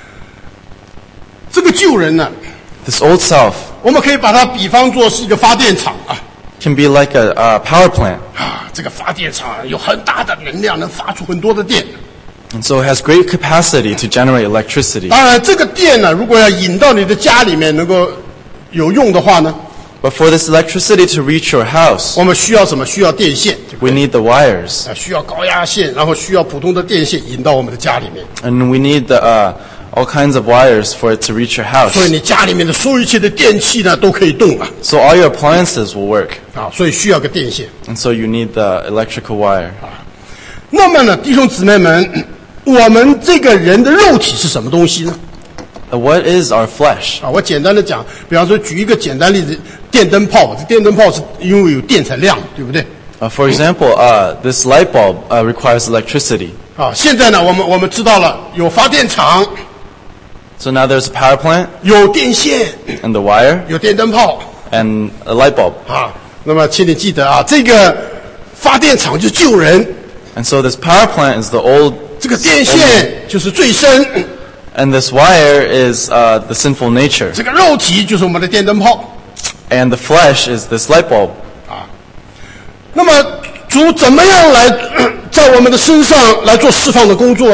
A: 这个救人呢，
B: This old self
A: 我们可以把它比方做是一个发电厂啊。
B: can be like a, a power plant.
A: 啊，这个发电厂有很大的能量，能发出很多的电。
B: And so it has great capacity to generate electricity.
A: 当然，这个电呢，如果要引到你的家里面能够有用的话呢，
B: But for this electricity to reach your house,
A: 我们需要什么？需要电线，对不
B: we
A: 对？
B: need the wires.
A: 啊，需要高压线，然后需要普通的电线引到我们的家里面。
B: And we need the, uh, all kinds of wires for it to reach your house.
A: 所以你家里面的所有一切的电器呢，都可以动了
B: So all your appliances will work.
A: 啊，所以需要个电线。
B: And so you need the electrical wire.
A: 那么呢，弟兄姊妹们，我们这个人的肉体是什么东西呢？
B: Uh, What is our flesh?
A: 啊，我简单的讲，比方说举一个简单例子，电灯泡，这电灯泡是因为有电才亮，对不对？
B: Uh, for example, uh, this light bulb uh, requires electricity.
A: 啊，现在呢，我们我们知道了，有发电厂，
B: So now there's a power plant
A: 有电线，
B: and the wire
A: 有电灯泡
B: and a light bulb.
A: 啊。那么，请你记得啊，这个发电厂就救人，
B: And so this power plant is the old,
A: 这个电线就是罪身，
B: and this wire is uh, the sinful nature.
A: 这个肉体就是我们的电灯泡。
B: And the flesh is this light bulb.
A: 那么主怎么样来在我们的身上来做释放的工作呢？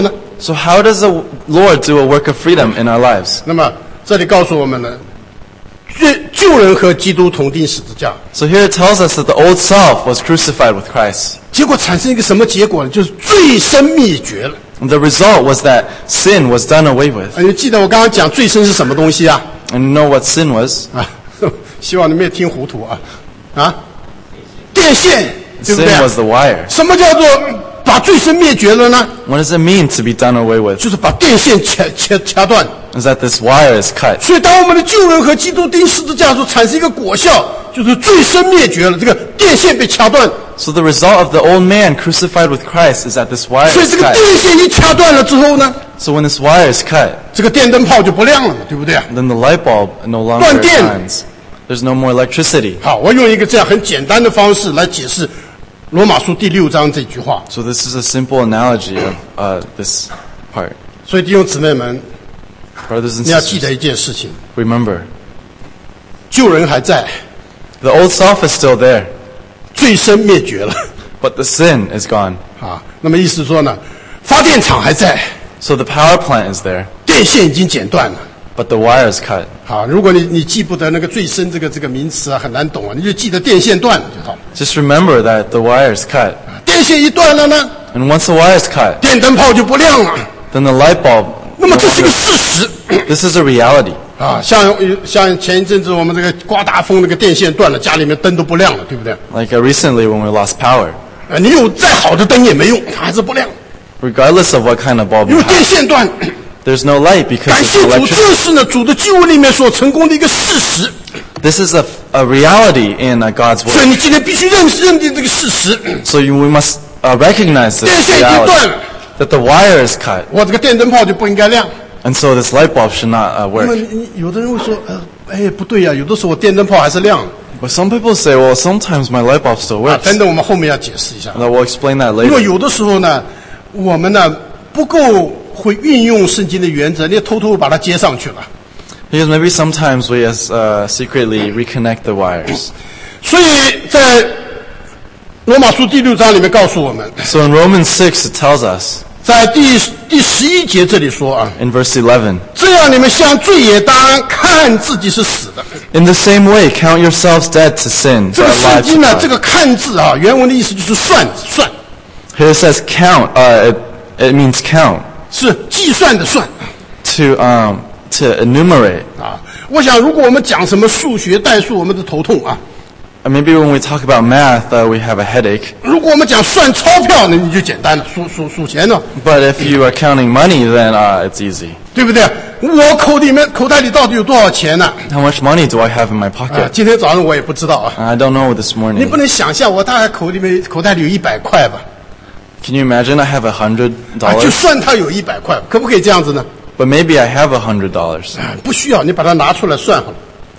B: So how does the Lord do a work of freedom in our lives?
A: 那么这里告诉我们呢，旧人和基督同钉十字架，
B: So here it tells us that the old self was crucified with Christ.
A: 结果产生一个什么结果呢？就是罪身灭绝了。
B: And the result was that sin was done away with.
A: 啊，你记得我刚刚讲罪身是什么东西啊？
B: And you know what sin was?
A: 啊，希望你没有听糊涂啊！啊，电线，对不对
B: Sin
A: 啊？
B: was the wire.
A: 什么叫做把罪身灭绝了呢？
B: What does it mean to be done away with?
A: 就是把电线掐掐掐断。
B: Is that this wire is cut.
A: 所以，当我们的旧人和基督钉十字架的时候，产生一个果效，就是罪身灭绝了，这个电线被掐断。
B: So the result of the old man crucified with Christ is that this wire
A: 所以，
B: is
A: 这个
B: cut.
A: 电线一掐断了之后呢，
B: So when this wire is cut,
A: 这个电灯泡就不亮了嘛，对不对啊？
B: then the light bulb no longer
A: 断电。
B: shines. There's no more electricity.
A: 好，我用一个这样很简单的方式来解释罗马书第六章这句话。
B: So this is a simple analogy of uh, this part.
A: 所以，弟兄姊妹们，
B: Brothers and
A: 你要记
B: sisters,
A: 得一件事情：
B: remember,
A: 旧人还在，
B: the old self is still there,
A: 罪身灭绝了。
B: but the sin is gone.
A: 啊，那么意思说呢，发电厂还在，
B: So the power plant is there,
A: 电线已经剪断了。
B: but the wire is cut.
A: 好，如果你你记不得那个最深这个这个名词啊，很难懂啊，你就记得电线断了就好。
B: Just remember that the wire is cut.
A: 电线一断了呢，
B: And once the wire is cut,
A: 电灯泡就不亮了。
B: then the light bulb,
A: 那么这是个事实
B: this is a reality.
A: 啊，像像前一阵子我们这个刮大风，那个电线断了，家里面灯都不亮了，对不对？
B: Like uh, recently when we lost power,
A: 啊，你有再好的灯也没用，它还是不亮，
B: regardless of what kind of bulb
A: 因
B: you
A: 为电
B: have,
A: 线断。
B: there's no light because
A: 感
B: of
A: 谢主，
B: electricity.
A: 这是呢主的救恩里面所成功的一个事实。
B: This is a, a reality in uh, God's
A: 所以
B: word.
A: 你今天必须认识认定这个事实。
B: So you, we must uh, recognize this
A: 电线已经断
B: reality,
A: 了，
B: that the wire is cut,
A: 我这个电灯泡就不应该亮。
B: and so this light bulb should not uh,
A: 那么
B: work.
A: 你有的人会说，呃，哎，不对呀、有的时候我电灯泡还是亮的。
B: But some people say, well, sometimes my light bulb still
A: 啊，
B: works.
A: 等等，我们后面要解释一下。
B: And we'll explain that
A: 因为
B: later.
A: 有的时候呢，我们呢不够会运用圣经的原则，你偷偷把它接上去了。
B: Because maybe sometimes we uh, secretly reconnect the wires.
A: 所以在罗马书第六章里面告诉我们，
B: So in Romans six, it tells us,
A: 在第第十一节这里说啊，
B: in verse eleven,
A: 这样你们向罪也当看自己是死的。
B: in the same way, count yourselves dead to sin,
A: 这
B: but
A: 个圣
B: alive
A: 经
B: to
A: 呢，这
B: God.
A: 个看字啊，原文的意思就是算算，
B: Here it says count. Uh, it, it means count,
A: 是计算的算
B: to um, to enumerate.
A: 啊。我想，如果我们讲什么数学代数，我们的头痛啊；
B: And maybe when we talk about math, uh, we have a headache.
A: 如果我们讲算钞票呢，你就简单了，数数数钱呢，
B: But if you are counting money, then uh, it's easy.
A: 对不对？我口里面口袋里到底有多少钱呢？
B: How much money do I have in my
A: 啊，
B: pocket?
A: 今天早上我也不知道啊。
B: I don't know this
A: 你
B: morning.
A: 不能想象，我大概口里面口袋里有一百块吧？
B: Can you imagine I have a hundred
A: 啊，就
B: dollars?
A: 算它有一百块，可不可以这样子呢？
B: But maybe I have a hundred dollars.
A: 啊，不需要，你把它拿出来算好了。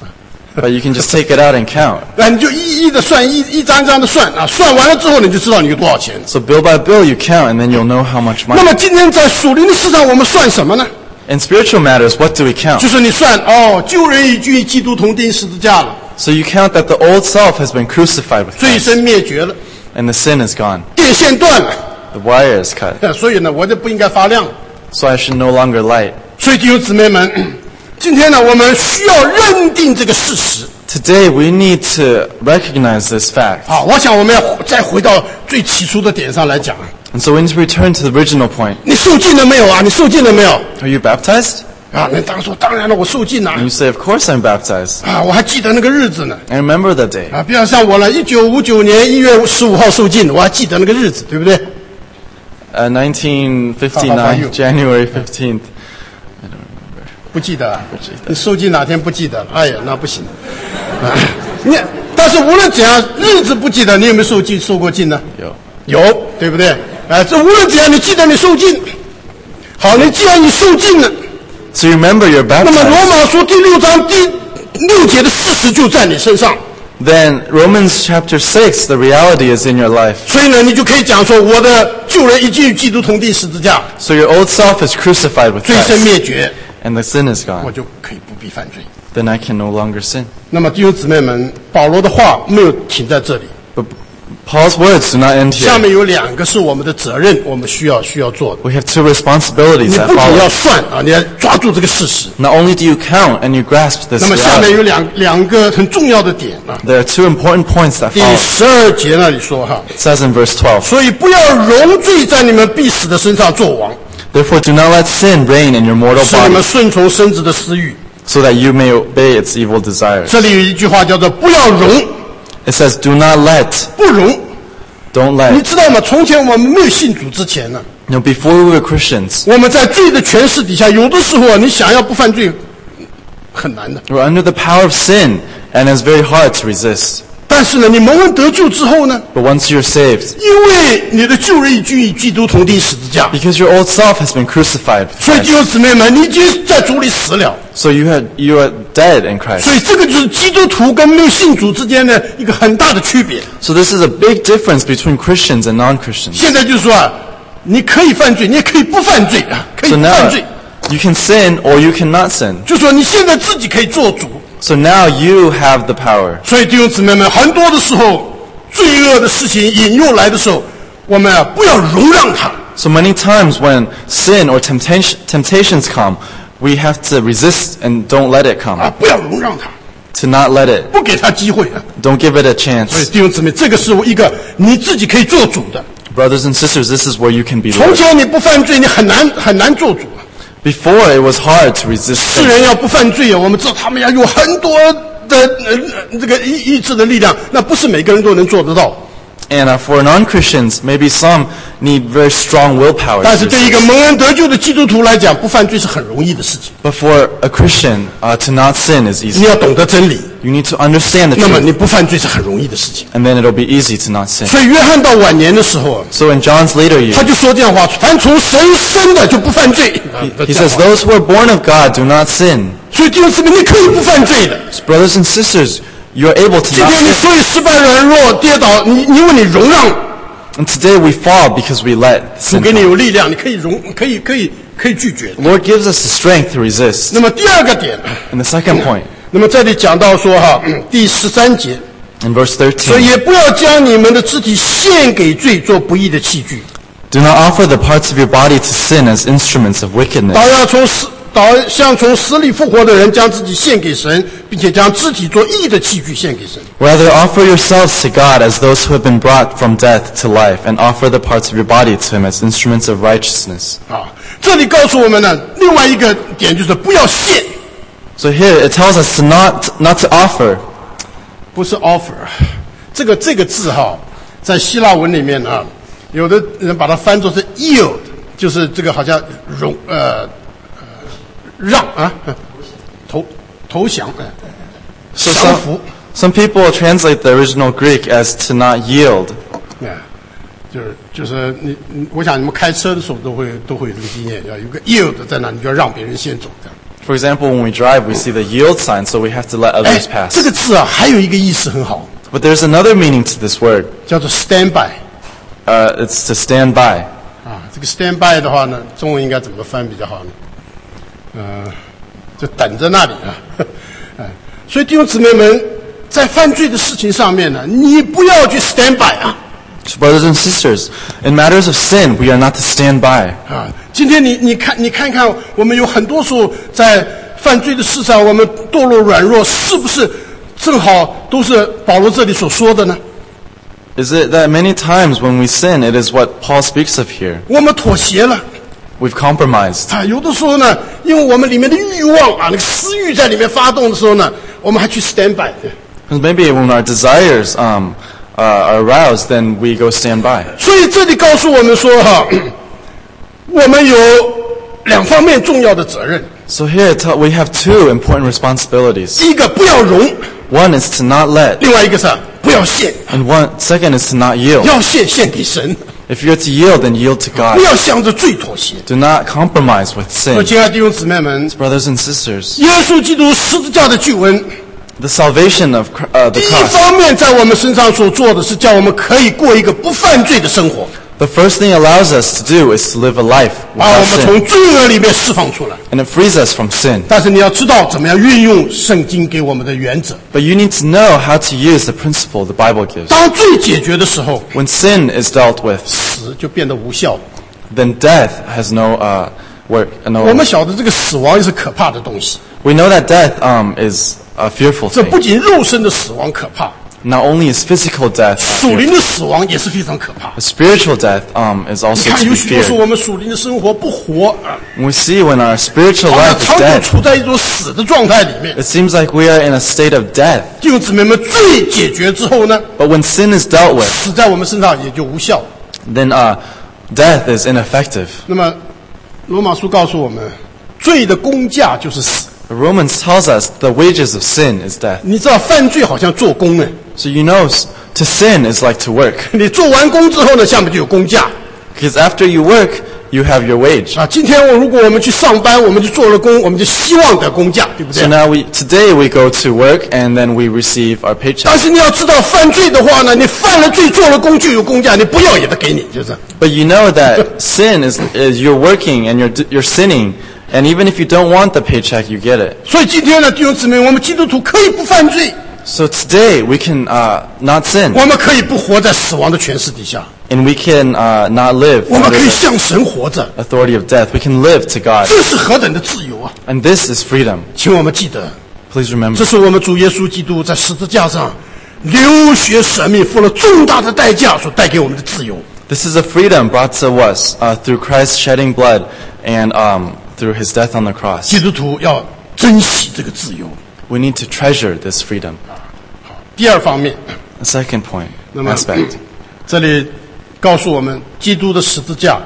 B: But you can just take it out and count.
A: 那你就一一的算，一一张张的算啊，算完了之后你就知道你有多少钱。
B: So bill by bill, you count, and then you'll know how much
A: 那
B: money.
A: 么今天在属灵的事上，我们算什么呢？
B: In spiritual matters, what do we count?
A: 就是你算哦，旧人已经与基督同钉十字架了，
B: So you count that the old self has been crucified with
A: 罪
B: Christ,
A: 身灭绝了，
B: and the sin is gone.
A: 电线断了，
B: The wire is cut.
A: 所以呢，我就不应该发亮。
B: So I should no longer light.
A: 所以弟兄姊妹们，今天呢，我们需要认定这个事实。
B: Today, we need to recognize this fact.
A: 好，我想我们要再回到最起初的点上来讲。
B: And so we need to return to the original point.
A: 你受尽了没有啊？你受尽了没有？
B: Are you baptized?
A: 啊，那当然说，当然了，我受尽了
B: And you say, of course I'm baptized.
A: 啊，我还记得那个日子呢。
B: I remember that day.
A: 啊，比方像我呢，一九五九年一月十五号受尽，我还记得那个日子，对不对？
B: Uh, nineteen
A: How about you?
B: fifty-nine, January fifteenth.
A: 不记得啊
B: 记得？
A: 你受尽哪天不记得了？哎呀，那不行。啊，你但是无论怎样，日子不记得，你有没有受尽受过尽呢？
B: 有。
A: 有，对不对？哎，这无论怎样，你记得你受尽。好，你既然你受尽了，
B: So you remember you're
A: 那么罗
B: baptized.
A: 马书第六章第六节的事实就在你身上，
B: Then Romans chapter six, the reality is in your life.
A: 所以呢，你就可以讲说，我的旧人已经与基督同钉十字架，
B: So your old self is crucified with
A: 罪身
B: Christ,
A: 灭绝，
B: and the sin is
A: 我
B: gone.
A: 就可以不必犯罪。
B: Then I can no longer sin.
A: 那么弟兄姊妹们，保罗的话没有停在这里，
B: But Paul's words do not end
A: 下
B: here.
A: 面有两个是我们的责任，我们需要需要做的。
B: We have two responsibilities
A: 你
B: that
A: 不仅要
B: follow.
A: 算啊，你要抓住这个事实。
B: Not only do you count and you grasp this
A: 那么下面
B: reality,
A: 有两两个很重要的点啊。
B: there are two important points that
A: 第
B: follow.
A: 十二节那里说哈，
B: It says in verse twelve,
A: 所以不要容罪在你们必死的身上作王，
B: Therefore do not let sin reign in your mortal
A: 使你们
B: body,
A: 顺从身子的私欲。
B: so that you may obey its evil desires.
A: 这里有一句话叫做不要容，
B: It says, do not let,
A: 不容。
B: don't
A: 你
B: let.
A: 知道吗？从前我们没有信主之前呢，
B: You know, before we were Christians,
A: 我们在罪的权势底下，有的时候啊，你想要不犯罪很难的。
B: we're under the power of sin, and it's very hard to resist.
A: 但是呢，你蒙恩得救之后呢，
B: But once you're saved,
A: 因为你的旧人已经与基督同钉十字架，
B: because your old self has been crucified,
A: 所以弟兄姊妹们，你已经在主里死了。
B: so you had you are dead in Christ.
A: 所以这个就是基督徒跟没有信主之间的一个很大的区别。
B: So this is a big difference between Christians and non-Christians.
A: 现在就是说啊，你可以犯罪，你也可以不犯罪啊，可以
B: So
A: 不
B: now
A: 犯罪。
B: you can sin or you cannot sin.
A: 就说你现在自己可以做主。
B: So now you have the power.
A: 所以弟兄姊妹们，很多的时候，罪恶的事情引诱来的时候，我们啊不要容让它。
B: So many times when sin or temptation, temptations come, we have to resist and don't let it
A: 啊
B: come.
A: 不要容让它，
B: To not let it.
A: 不给他机会啊。
B: Don't give it a
A: 所以
B: chance.
A: 弟兄姊妹，这个是一个你自己可以做主的。
B: Brothers and sisters, this is where you can be
A: 从
B: Lord.
A: 前你不犯罪，你很难很难做主啊。
B: Before it was hard to resist
A: 世
B: sin.
A: 人要不犯罪啊，我们知道他们要有很多的呃这个意意志的力量，那不是每个人都能做得到。
B: And uh, for non-Christians, maybe some need very strong willpower.
A: 但
B: to
A: 是对一个
B: resist.
A: 蒙恩得救的基督徒来讲，不犯罪是很容易的事情。
B: But for a Christian, uh, to not sin is
A: 你
B: easy.
A: 要懂得真理，
B: You need to understand the
A: 那么
B: truth,
A: 你不犯罪是很容易的事情。
B: and then it'll be easy to not sin.
A: 所以约翰到晚年的时候啊，
B: So in John's later
A: 他
B: years,
A: 就说这样话：凡从神生的就不犯罪。
B: he says, those who are born of God do not sin.
A: 所以弟兄姊妹，你可以不犯罪的。
B: So brothers and sisters, you are able to
A: 今
B: not
A: 天你
B: sin.
A: 所以失败、软弱、跌倒，你因为你容让，
B: And today we fall because we let
A: 主
B: sin
A: 给你
B: come.
A: 有力量，你可以容，可以可以可以拒绝。
B: Lord gives us the strength to resist.
A: 那么第二个点，
B: And the second point,
A: 那么这里讲到说哈，第十三节，
B: in verse
A: 所以
B: thirteen,
A: 也不要将你们的肢体献给罪，做不义的器具，
B: do not offer the parts of your body to sin as instruments of wickedness,
A: 倒要从死，倒像从死里复活的人，将自己献给神，并且将肢体做义的器具献给神。
B: Rather, offer yourselves to God as those who have been brought from death to life, and offer the parts of your body to Him as instruments of righteousness.
A: 啊，这里告诉我们呢，另外一个点就是不要献，
B: So here it tells us to not not to offer.
A: 不是 offer。这个这个字哈，在希腊文里面啊，有的人把它翻作是 yield，就是这个好像容呃呃让啊投投降哎
B: So
A: 降服
B: some, some people translate the original Greek as to not yield.
A: 哎，就是就是你你，我想你们开车的时候都会都会有这个经验，要有个 yield 在那，你就要让别人先走这样。
B: For example, when we drive, we see the yield sign, so we have to let
A: 哎
B: others，pass.
A: 这个字啊，还有一个意思很好，
B: But there's another meaning to this word.
A: 叫做 stand by。
B: Uh, it's to stand by.
A: 啊，这个 stand by 的话呢，中文应该怎么翻比较好呢？呃，就等在那里啊。哎，所以弟兄姊妹们，在犯罪的事情上面呢，你不要去 stand by 啊。
B: So brothers and sisters, in matters of sin, we are not to stand by.
A: 啊，今天你你看你看看，我们有很多时候在犯罪的事上，我们堕落软弱，是不是正好都是保罗这里所说的呢？
B: Is it that many times when we sin, it is what Paul speaks of here?
A: 我们妥协了。
B: We've compromised.
A: 啊，有的时候呢，因为我们里面的欲望啊，那个私欲在里面发动的时候呢，我们还去 stand by。
B: Because maybe when our desires um, uh, are aroused, then we go stand by.
A: 所以这里告诉我们说哈，我们有两方面重要的责任。
B: So here it tell- we have two important responsibilities.
A: 第一个不要容，
B: One is to not let,
A: 另外一个是不要献，
B: and one second is to not yield.
A: 要献献给神，
B: If you're to yield, then yield to
A: 不
B: God.
A: 要向着罪妥协。
B: Do not compromise with
A: 所以，
B: sin.
A: 亲爱的弟兄姊妹们，
B: Brothers and sisters,
A: 耶稣基督十字架的救恩，
B: the salvation of cr- uh,
A: 第
B: the
A: 一
B: cross.
A: 方面在我们身上所做的是叫我们可以过一个不犯罪的生活。
B: The first thing it allows us to do is to live a life
A: 把我
B: without
A: 们
B: sin.
A: 从罪恶里面释放出来。
B: And it frees us from sin.
A: 但是你要知道怎么样运用圣经给我们的原则。
B: But you need to know how to use the principle the Bible gives.
A: 当罪解决的时候，
B: When sin is dealt with,
A: 死就变得无效。
B: then death has no uh, work. Uh,
A: 我
B: no.
A: 们晓得这个死亡也是可怕的东西，
B: We know that death um, is a fearful
A: 这
B: thing.
A: 不仅肉身的死亡可怕，
B: Not only is physical death,
A: 属灵的死亡也是非常可怕。
B: but spiritual death um, is
A: 你
B: also
A: 看，
B: to
A: 有
B: be
A: 许多时候
B: feared.
A: 我们属灵的生活不活啊，
B: We see when our spiritual
A: 好像
B: life is
A: 常常
B: dead,
A: 处在一种死的状态里面。
B: it seems like we are in a state of death.
A: 弟兄姊妹们，罪解决之后呢，
B: But when sin is dealt with,
A: 死在我们身上也就无效。
B: then uh, death is ineffective.
A: 那么，罗马书告诉我们，罪的工价就是死。
B: Romans tells us the wages of sin is death.
A: 你知道犯罪好像做工呢，
B: So you know, s- to sin is like to work.
A: 你做完工之后呢，下面就有工价
B: Because after you work, you have your wage.
A: 啊。今天我如果我们去上班，我们就做了工，我们就希望得工价，对不
B: So
A: 对？
B: now we, today we go to work and then we receive our
A: 但
B: paycheck.
A: 是你要知道，犯罪的话呢，你犯了罪做了工就有工价，你不要也得给你，就是。
B: But you know that sin is, is you're working and you're, d- you're sinning. And even if you don't want the paycheck, you get it.
A: 所以今天呢，弟兄姊妹，我们基督徒可以不犯罪，
B: So today we can uh, not sin.
A: 我们可以不活在死亡的权势底下，
B: And we can uh, not live
A: 我们
B: under
A: 可以
B: the
A: 向神活着，
B: authority of death. We can live to God.
A: 这是何等的自由啊！
B: And this is freedom.
A: 请我们记得，
B: Please remember.
A: 这是我们主耶稣基督在十字架上流血舍命，付了重大的代价所带给我们的自由。
B: This is a freedom brought to us uh, through Christ shedding blood and um, through his death on the cross.
A: 基督徒要珍惜这个自由。
B: We need to treasure this freedom.
A: 第二方面，
B: The second point,
A: 那么
B: aspect,
A: 这里告诉我们，基督的十字架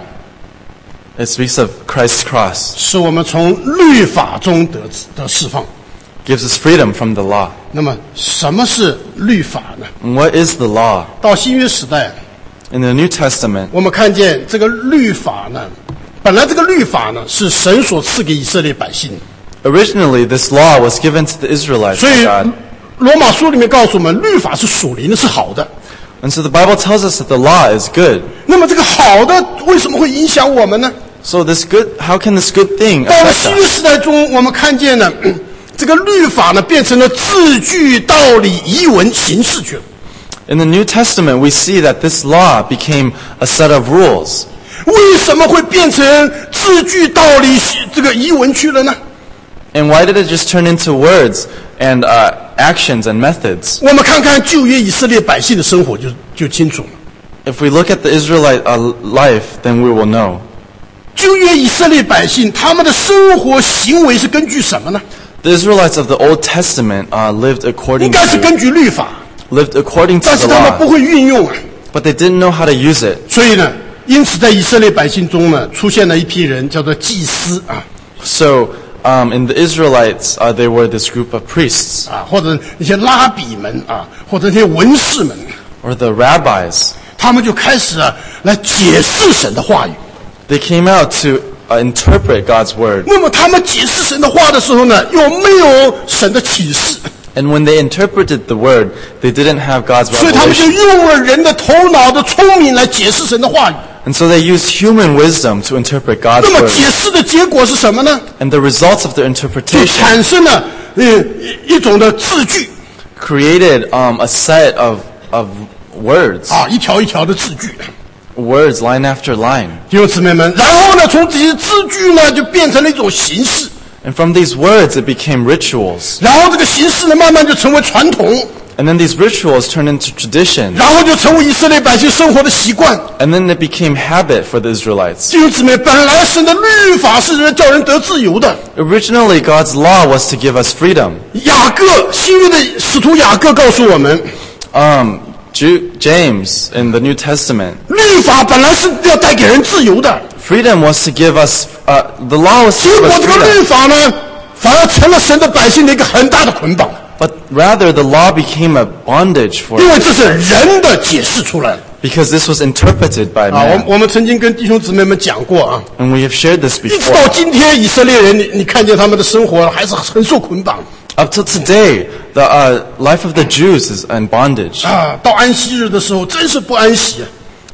B: it speaks of Christ's cross,
A: 使我们从律法中得得释放。
B: gives us freedom from the law.
A: 那么，什么是律法呢？
B: And what is the law?
A: 到新约时代，
B: In the New Testament,
A: 我们看见这个律法呢，本来这个律法呢是神所赐给以色列百姓的，
B: originally this law was given to the Israelites
A: 所
B: by
A: 以
B: God.
A: 罗马书里面告诉我们，律法是属灵的，是好的。
B: And so the Bible tells us that the law is good.
A: 那么这个好的为什么会影响我们呢？
B: So this good, how can this good thing
A: 到了
B: affect
A: 新约
B: us?
A: 时代中，我们看见呢，这个律法呢变成了字句、道理、仪文、形式去了。
B: In the New Testament, we see that this law became a set of rules.
A: 为什么会变成字句、道理、这个仪文去了呢？
B: And why did it just turn into words and uh, actions and methods?
A: 我们看看旧约以色列百姓的生活就就清楚了。
B: If we look at the Israelite uh, life, then we will know.
A: 旧约以色列百姓他们的生活行为是根据什么呢？
B: The Israelites of the Old Testament uh, lived
A: 应
B: according
A: 该是
B: to
A: 根据律法，
B: lived according to
A: 但是
B: the
A: 他们不
B: law,
A: 会运用啊。
B: but they didn't know how to use it.
A: 所以呢，因此在以色列百姓中呢，出现了一批人叫做祭司啊
B: So um, in the Israelites, uh, they were this group of priests
A: 啊，或者那些拉比们啊，或者那些文士们，
B: or the rabbis.
A: 他们就开始啊来解释神的话语。
B: They came out to uh, interpret God's word.
A: 那么他们解释神的话的时候呢，又没有神的启示，
B: And when they interpreted the word, they didn't have God's
A: 所以他们就
B: revelation.
A: 用了人的头脑的聪明来解释神的话语。
B: And so they used human wisdom to interpret God's
A: 那么
B: word.
A: 解释的结果是什么呢？
B: And the results of their
A: 就
B: interpretation
A: 产生了呃一一种的字句
B: created um, a set of, of words,
A: 啊，一条一条的字句。
B: words line after line.
A: 弟兄姊妹们，然后呢，从这些字句呢，就变成了一种形式，
B: And from these words, it became rituals.
A: 然后这个形式呢，慢慢就成为传统，
B: And then these rituals turned into tradition.
A: 然后就成为以色列百姓生活的习惯。
B: And then it became habit for the Israelites.
A: 弟兄姊妹，本来神的律法是人叫人得自由的。
B: Originally, God's law was to give us freedom.
A: 雅各新约的使徒雅各告诉我们，
B: Um, Ju- James in the New Testament,
A: 律法本来是要带给人自由的，
B: freedom was to give us, uh, the law was to
A: 结
B: give
A: 果
B: us
A: 这个律
B: freedom.
A: 法呢，反而成了神的百姓的一个很大的捆绑，
B: But rather, the law became a bondage for
A: 因
B: us
A: 为这是人的解释出来的。
B: because this was interpreted by
A: 啊，我
B: man.
A: 我们曾经跟弟兄姊妹们讲过啊，
B: And we have shared this
A: 一直
B: before.
A: 到今天，以色列人，你你看见他们的生活还是很受捆绑
B: Up till today, the uh, life of the Jews is in bondage.
A: 啊。到安息日的时候，真是不安息啊。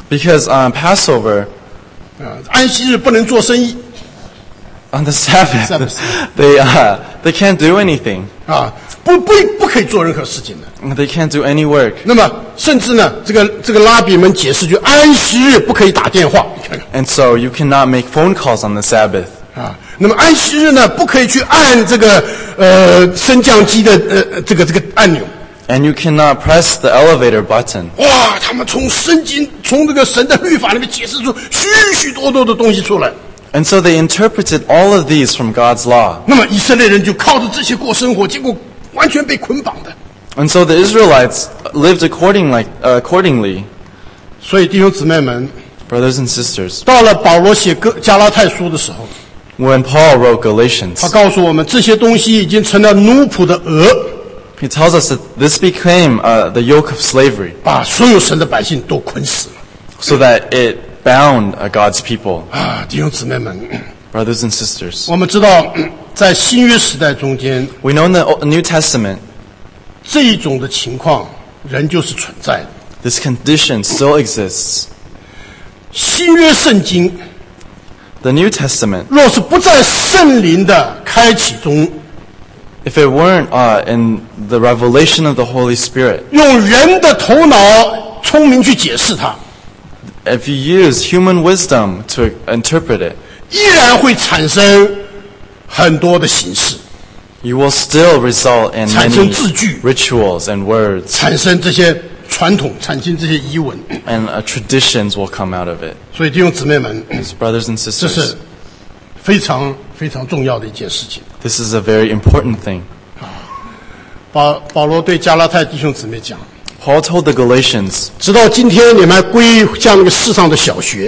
B: Because on Passover,
A: 啊，安息日不能做生意
B: on the Sabbath,
A: Sabbath.
B: they uh, they can't do anything.
A: 啊，不不不可以做任何事情的。
B: They can't do any work.
A: 那么，甚至呢，这个这个拉比们解释，就安息日不可以打电话，你看看
B: And so you cannot make phone calls on the Sabbath.
A: 啊。那么安息日呢，不可以去按这个呃升降机的呃这个这个按钮。
B: And you cannot press the elevator button.
A: 哇，他们从圣经、从这个神的律法里面解释出许许多多的东西出来。
B: And so they interpreted all of these from God's law.
A: 那么以色列人就靠着这些过生活，结果完全被捆绑的。
B: And so the Israelites lived according like, uh, accordingly.
A: 所以弟兄姊妹们，
B: Brothers and sisters,
A: 到了保罗写哥加拉太书的时候，
B: when Paul wrote
A: 他
B: Galatians,
A: 告诉我们，这些东西已经成了奴仆的軛，
B: he tells us that this became uh, the yoke of slavery,
A: 把所有神的百姓都捆死了。
B: so that it bound uh, God's people.
A: 啊，弟兄姊妹们，
B: Brothers and sisters,
A: 我们知道，在新约时代中间，
B: we know in the O- New Testament,
A: 这一种的情况仍旧是存在的。
B: this condition still exists.
A: 新约圣经
B: The New Testament,
A: 若是不在圣灵的开启中，
B: if it weren't uh, in the revelation of the Holy Spirit,
A: 用人的头脑聪明去解释它，
B: if you use human wisdom to interpret it,
A: 依然会产生很多的形式，
B: you will still result in
A: 产生
B: many
A: 字句，
B: rituals and words,
A: 产生这些传统，产生这些遗文。
B: and uh, traditions will come out of it.
A: 所以弟兄姊妹们，
B: So brothers and
A: 这
B: sisters,
A: 是非常非常重要的一件事情。
B: this is a very important thing.
A: 保保罗对加拉太弟兄姊妹讲，
B: Paul told the Galatians,
A: 直到今天你们还归向那个世上的小学。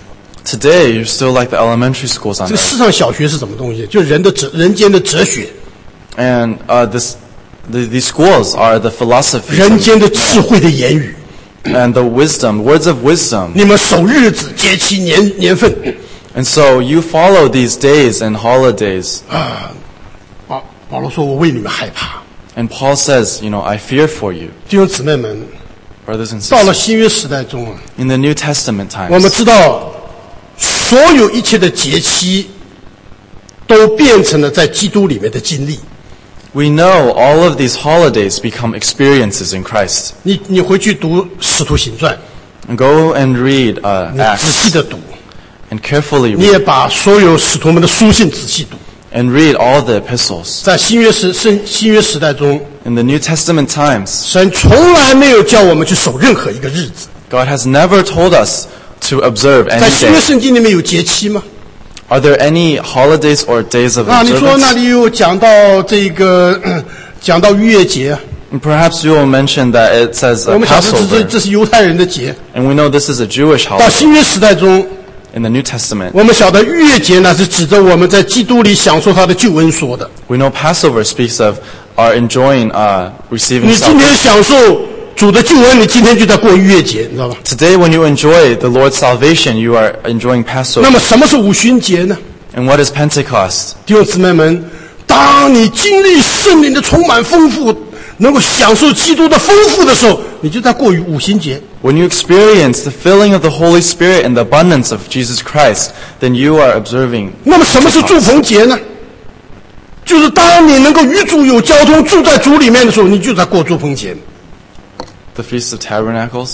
B: today you're still like the elementary schools on
A: 这个
B: earth.
A: 世上小学是什么东西？就是人的哲人间的哲学，
B: And uh, this, the, these schools are the philosophy
A: 人间的智慧的言语。
B: and the wisdom, words of wisdom.
A: 你们守日子、节期、年年份
B: And so you follow these days and holidays.
A: 啊。保保罗说：“我为你们害怕。
B: And Paul says, you know, I fear for you. ”
A: 弟兄姊妹们，
B: Brothers and
A: 到了
B: sisters,
A: 新约时代中啊，
B: in the New Testament
A: 我们
B: times,
A: 知道，所有一切的节期都变成了在基督里面的经历。
B: we know all of these holidays become experiences in Christ.
A: 你你回去读《使徒行传
B: And go and read uh,》，
A: 你仔
B: Acts
A: 细的读，
B: and carefully
A: 你
B: read,
A: 也把所有使徒们的书信仔细读。
B: and read all the epistles.
A: 在新约时圣新约时代中，
B: In the New Testament times,
A: 神从来没有叫我们去守任何一个日子。
B: God has never told us to observe
A: 在
B: any
A: 新约
B: day.
A: 圣经里面有节期吗？
B: Are there any holidays or days of
A: 啊，你说那
B: observance?
A: 里有讲到这个，呃讲到逾越节，
B: And perhaps you will mention that it says
A: 我
B: uh,
A: 们晓得这是
B: Passover,
A: 这是犹太人的节。
B: and we know this is a Jewish
A: 到
B: holiday.
A: 新约时代中，
B: In the New Testament,
A: 我们晓得逾越节呢是指着我们在基督里享受他的救恩说的。
B: we know Passover speaks of our enjoying, uh, receiving
A: 你今天
B: salvation.
A: 享受主的救恩，你今天就在过逾越节，你知道吧？
B: Today, when you enjoy the Lord's salvation, you are enjoying
A: 那
B: Passover.
A: 么什么是五旬节呢？
B: And what is Pentecost?
A: 弟兄姊妹们，当你经历圣灵的充满丰富，能够享受基督的丰富的时候，你就在过五旬节。
B: When you experience the filling of the Holy Spirit and the abundance of Jesus Christ, then you are observing.
A: 那么什么是祝棚节呢？就是当你能够与主有交通，住在主里面的时候，你就在过祝棚节。
B: The Feast of Tabernacles?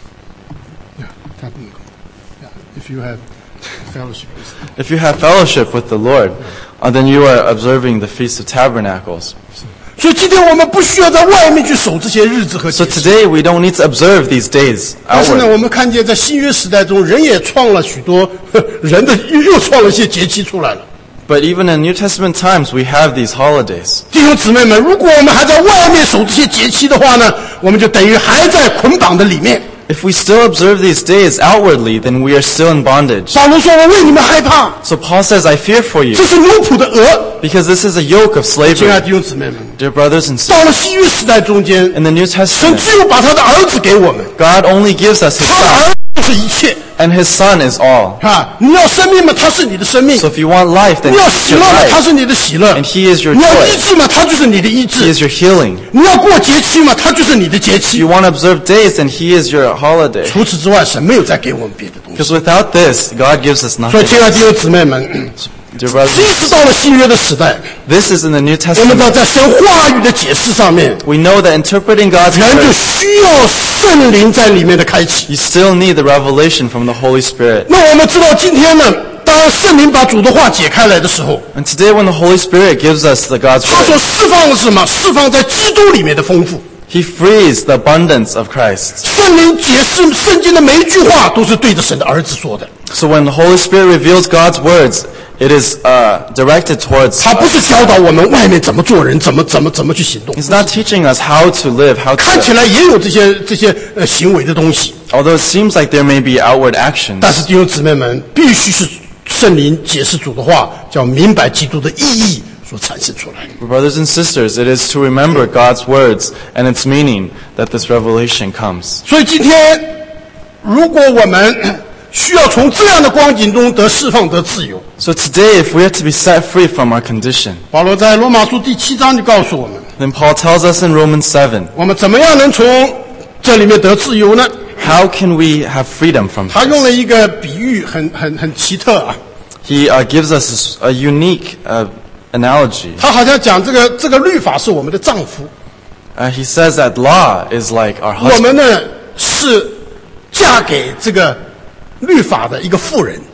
A: If you have fellowship with
B: If you have fellowship with the Lord, uh, then you are observing the Feast of Tabernacles.
A: 所以今天我们不需要在外面去守这些日子和
B: So
A: 节期。
B: today we don't need to observe these days
A: 但是呢，
B: outwardly.
A: 我们看见在新约时代中，人也创了许多呵人的又又创了一些节期出来了。
B: But even in New Testament times, we have these holidays.
A: 弟兄姊妹们，如果我们还在外面守这些节期的话呢，我们就等于还在捆绑的里面。
B: If we still observe these days outwardly, then we are still in bondage.
A: 保罗说：“我为你们害怕，
B: So Paul says, I fear for you,
A: 这是奴仆的軛。
B: because this is a yoke of ”
A: 亲爱
B: slavery.
A: 的弟兄姊妹们，
B: Dear brothers and
A: 到
B: sisters,
A: 了新约时代中间，
B: in the New
A: 神
B: Testament,
A: 只有把他的儿子给我们，
B: God only gives us His
A: 他的
B: Son,
A: 儿子就是一切
B: and His Son is all.
A: 啊！你要生命嘛，他是你的生命；
B: So if you want life, then
A: 你要
B: He
A: 喜
B: is
A: 乐
B: your
A: 嘛，他
B: life,
A: 是你的喜乐；
B: and He is your
A: 你要医
B: joy.
A: 治嘛，他就是你的医
B: He
A: 治；
B: is your healing.
A: 你要过节期嘛，他就是你的节
B: If
A: 期。
B: you want to observe days, then He is your holiday.
A: 除此之外，神没有再给我们别的东西。
B: Because without this, God gives us
A: 所以，
B: nothing.
A: 亲爱的弟兄姊妹们，
B: Dear brothers,
A: 即使到了新约的时代，
B: this is in the New
A: 我们知道
B: Testament.
A: 在神话语的解释上面，
B: We know that interpreting God's
A: 人就
B: word,
A: 需要圣灵在里面的开启。
B: you still need the revelation from the Holy Spirit.
A: 那我们知道，今天呢，当圣灵把主的话解开来的时候，
B: And today when the Holy Spirit gives us the God's
A: 他所
B: word,
A: 释放的是什么？释放在基督里面的丰富。
B: He frees the abundance of Christ.
A: 圣灵解释圣经的每一句话，都是对着神的儿子说的。
B: So when the Holy Spirit reveals God's words, it is uh, directed towards
A: 他不
B: us.
A: 是教导我们外面怎么做人，怎么怎么怎么去行动。
B: He's not teaching us how to live, how
A: 看
B: to
A: 起来也有这些这些呃行为的东西，
B: although it seems like there may be outward actions.
A: 但是弟兄姊妹们，必须是圣灵解释主的话，叫明白基督的意义所产生出来。
B: Brothers and sisters, it is to remember God's words and its meaning that this revelation comes.
A: 所以今天，如果我们需要从这样的光景中得释放、得自由，
B: So today, if we are to be set free from our condition,
A: 保罗在罗马书第七章就告诉我们，
B: then Paul tells us in Romans seven,
A: 我们怎么样能从这里面得自由呢？
B: how can we have freedom from
A: 他用
B: this?
A: 了一个比喻很，很很奇特啊。
B: He uh, gives us a unique uh, analogy.
A: 他好像讲这个这个律法是我们的丈夫，
B: Uh, he says that law is like our
A: 我
B: husband,
A: 们呢是嫁给这个律法的一个妇人。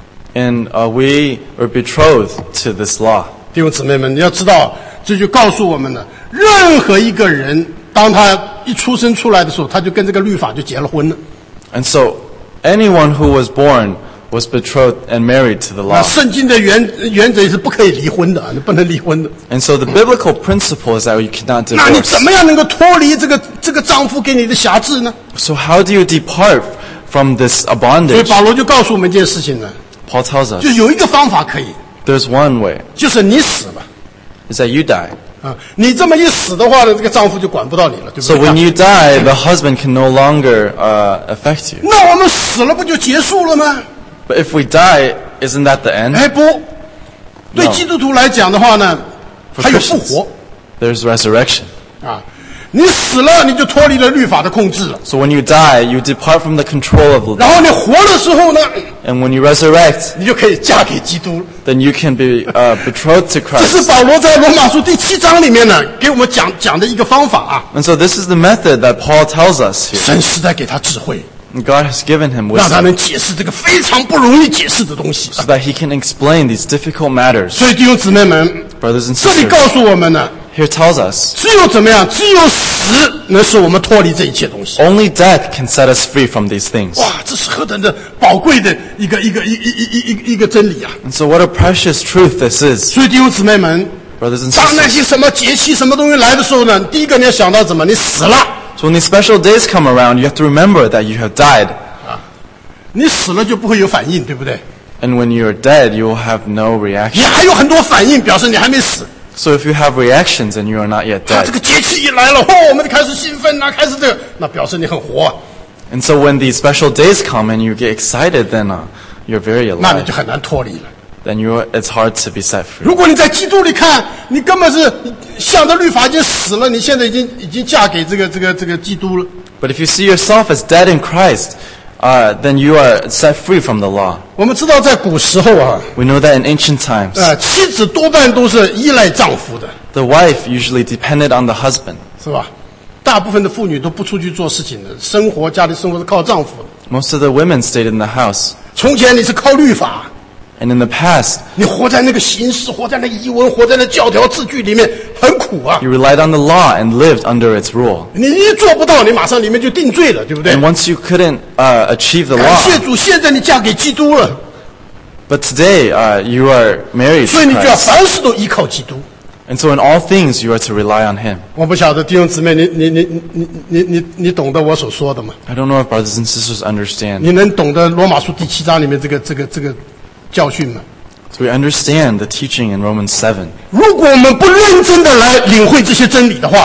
B: and uh, we are betrothed to this law.
A: 弟兄姊妹们，你要知道，这就告诉我们了，任何一个人，当他一出生出来的时候，他就跟这个律法就结了婚了。
B: And so, anyone who was born was betrothed and married to the
A: 那
B: law.
A: 圣经的原原则是不可以离婚的，你不能离婚的。
B: And so, the biblical principle is that you cannot
A: 那你
B: divorce.
A: 怎么样能够脱离这个这个丈夫给你的辖制呢？
B: So, how do you depart from this uh,
A: 所以
B: bondage?
A: 保罗就告诉我们一件事情呢，
B: Paul tells us
A: 就有一个方法可以，
B: there's one way,
A: 就是你死了
B: is that you die.
A: 啊，你这么一死的话呢，这个丈夫就管不到你了，对不
B: So
A: 对？
B: when you die, the husband can no longer uh, affect you.
A: 那我们死了不就结束了吗？
B: But if we die, isn't that the end?
A: 哎不，对
B: No.
A: 基督徒来讲的话呢，
B: For
A: 还有复
B: Christians,
A: 活
B: there's resurrection.
A: 啊。你死了，你就脱离了律法的控制了。
B: So when you die, you depart from the control of the
A: 然后你活的时候呢，
B: and when you resurrect,
A: 你就可以嫁给基督了。
B: then you can be uh, betrothed to
A: 这是
B: Christ.
A: 保罗在罗马书第七章里面呢，给我们讲讲的一个方法啊。
B: And so this is the method that Paul tells us here.
A: 神实在给他智慧，
B: And God has given him
A: 让他
B: wisdom
A: 能解释这个非常不容易解释的东西。
B: so that he can explain these difficult matters.
A: 所以弟兄姊妹们，
B: Brothers and
A: 这里
B: sisters,
A: 告诉我们呢，
B: here tells us
A: 只有怎么样？只有死能使我们脱离这一切东西。
B: only death can set us free from these things.
A: 哇，这是何等的宝贵的一个一个一一一一一一个真理啊！
B: And so what a precious truth this is,
A: 所以弟兄姊妹们，
B: brothers and
A: 当那
B: sisters.
A: 些什么节气、什么东西来的时候呢，第一个你要想到怎么？你死了，
B: So when these special days come around, you have to remember that you have died.
A: 你死了就不会有反应，对不对？
B: And when you're dead, you will have no
A: 你
B: reaction.
A: 还有很多反应，表示你还没死。
B: So if you have reactions and you are not yet
A: 他这
B: dead,
A: 个节气一来了，哦，我们就开始兴奋呐、开始这个，那表示你很活、啊，
B: and so when these special days come and you get excited, then uh, you're very
A: 那你
B: alive.
A: 就很难脱离了。
B: Then you it's hard to be set free.
A: 如果你在基督里看，你根本是向着律法已经死了，你现在已经已经嫁给这个这个这个基督了。
B: But if you see yourself as dead in Christ, uh, then you are set free from the law.
A: 我们知道，在古时候啊，
B: We know that in ancient times,
A: 呃，妻子多半都是依赖丈夫的，
B: the wife usually depended on the husband.
A: 是吧？大部分的妇女都不出去做事情的，生活家庭生活是靠丈夫的。
B: Most of the women stayed in the house.
A: 从前你是靠律法，
B: And in the past,
A: 你活在那个形式，活在那个仪文，活在那教条字句里面，很苦啊。
B: you relied on the law and lived under its rule.
A: 你一做不到，你马上里面就定罪了，对不对？
B: And once you couldn't uh, achieve the
A: 感谢
B: law,
A: 主，现在你嫁给基督了，
B: but today uh, you are married
A: 所以
B: to
A: 你就要
B: Christ.
A: 凡事都依靠基督。
B: And so in all things you are to rely on Him.
A: 我不晓得弟兄姊妹，你你你你你你你懂得我所说的吗？
B: I don't know if brothers and sisters understand.
A: 你能懂得罗马书第七章里面这个这个这个教训吗？
B: So we understand the teaching in Romans seven.
A: 如果我们不认真的来领会这些真理的话，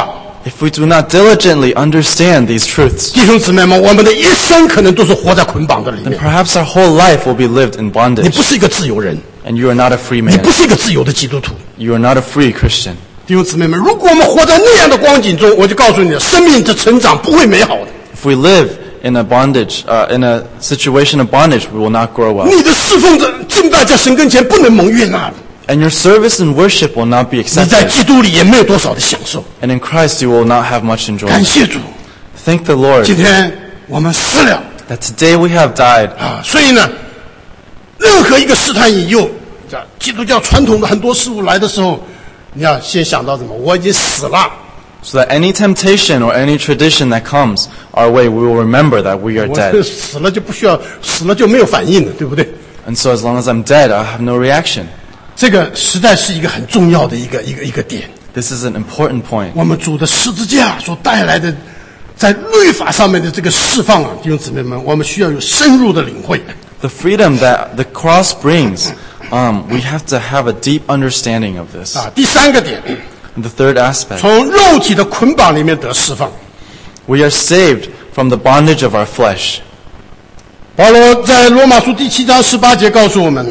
B: If we do not diligently understand these truths,
A: 弟兄姊妹们，我们的一生可能都是活在捆绑的里
B: then
A: 面。
B: perhaps our whole life will be lived in
A: 你
B: bondage.
A: 不是一个自由人，
B: And you are not a free
A: 你
B: man.
A: 不是一个自由的基督徒。
B: You are not a free Christian.
A: 弟兄姊妹们，如果我们活在那样的光景中，我就告诉你，生命的成长不会美好的。
B: If we live in a bondage, uh, in a situation of bondage, we will not grow well.
A: 你的侍奉的敬拜在神跟前不能蒙悦纳的，
B: And your service and worship will not be
A: 你在
B: accepted.
A: 基督里也没有多少的享受。
B: And in Christ, you will not have much
A: 感
B: enjoyment.
A: 谢主，
B: Thank the Lord
A: 今天我们死了
B: that today we have died.
A: 啊！所以呢，任何一个试探引诱，这基督教传统的很多事物来的时候，你要先想到什么？我已经死了，
B: So that any temptation or any tradition that comes our way, we will remember that we are
A: 我
B: dead.
A: 死了就不需要，死了就没有反应了，对不对？
B: And so as long as I'm dead, I'll have no reaction.
A: 这个实在是一个很重要的一个一个一个点。
B: This is an important point.
A: 我们主的十字架所带来的，在律法上面的这个释放啊，弟兄姊妹们，我们需要有深入的领会。
B: The freedom that the cross brings, um, we have to have a deep understanding of this.
A: 啊，第三个点，
B: And the third aspect,
A: 从肉体的捆绑里面得释放。
B: we are saved from the bondage of our flesh.
A: 保罗在罗马书第七章十八节告诉我们，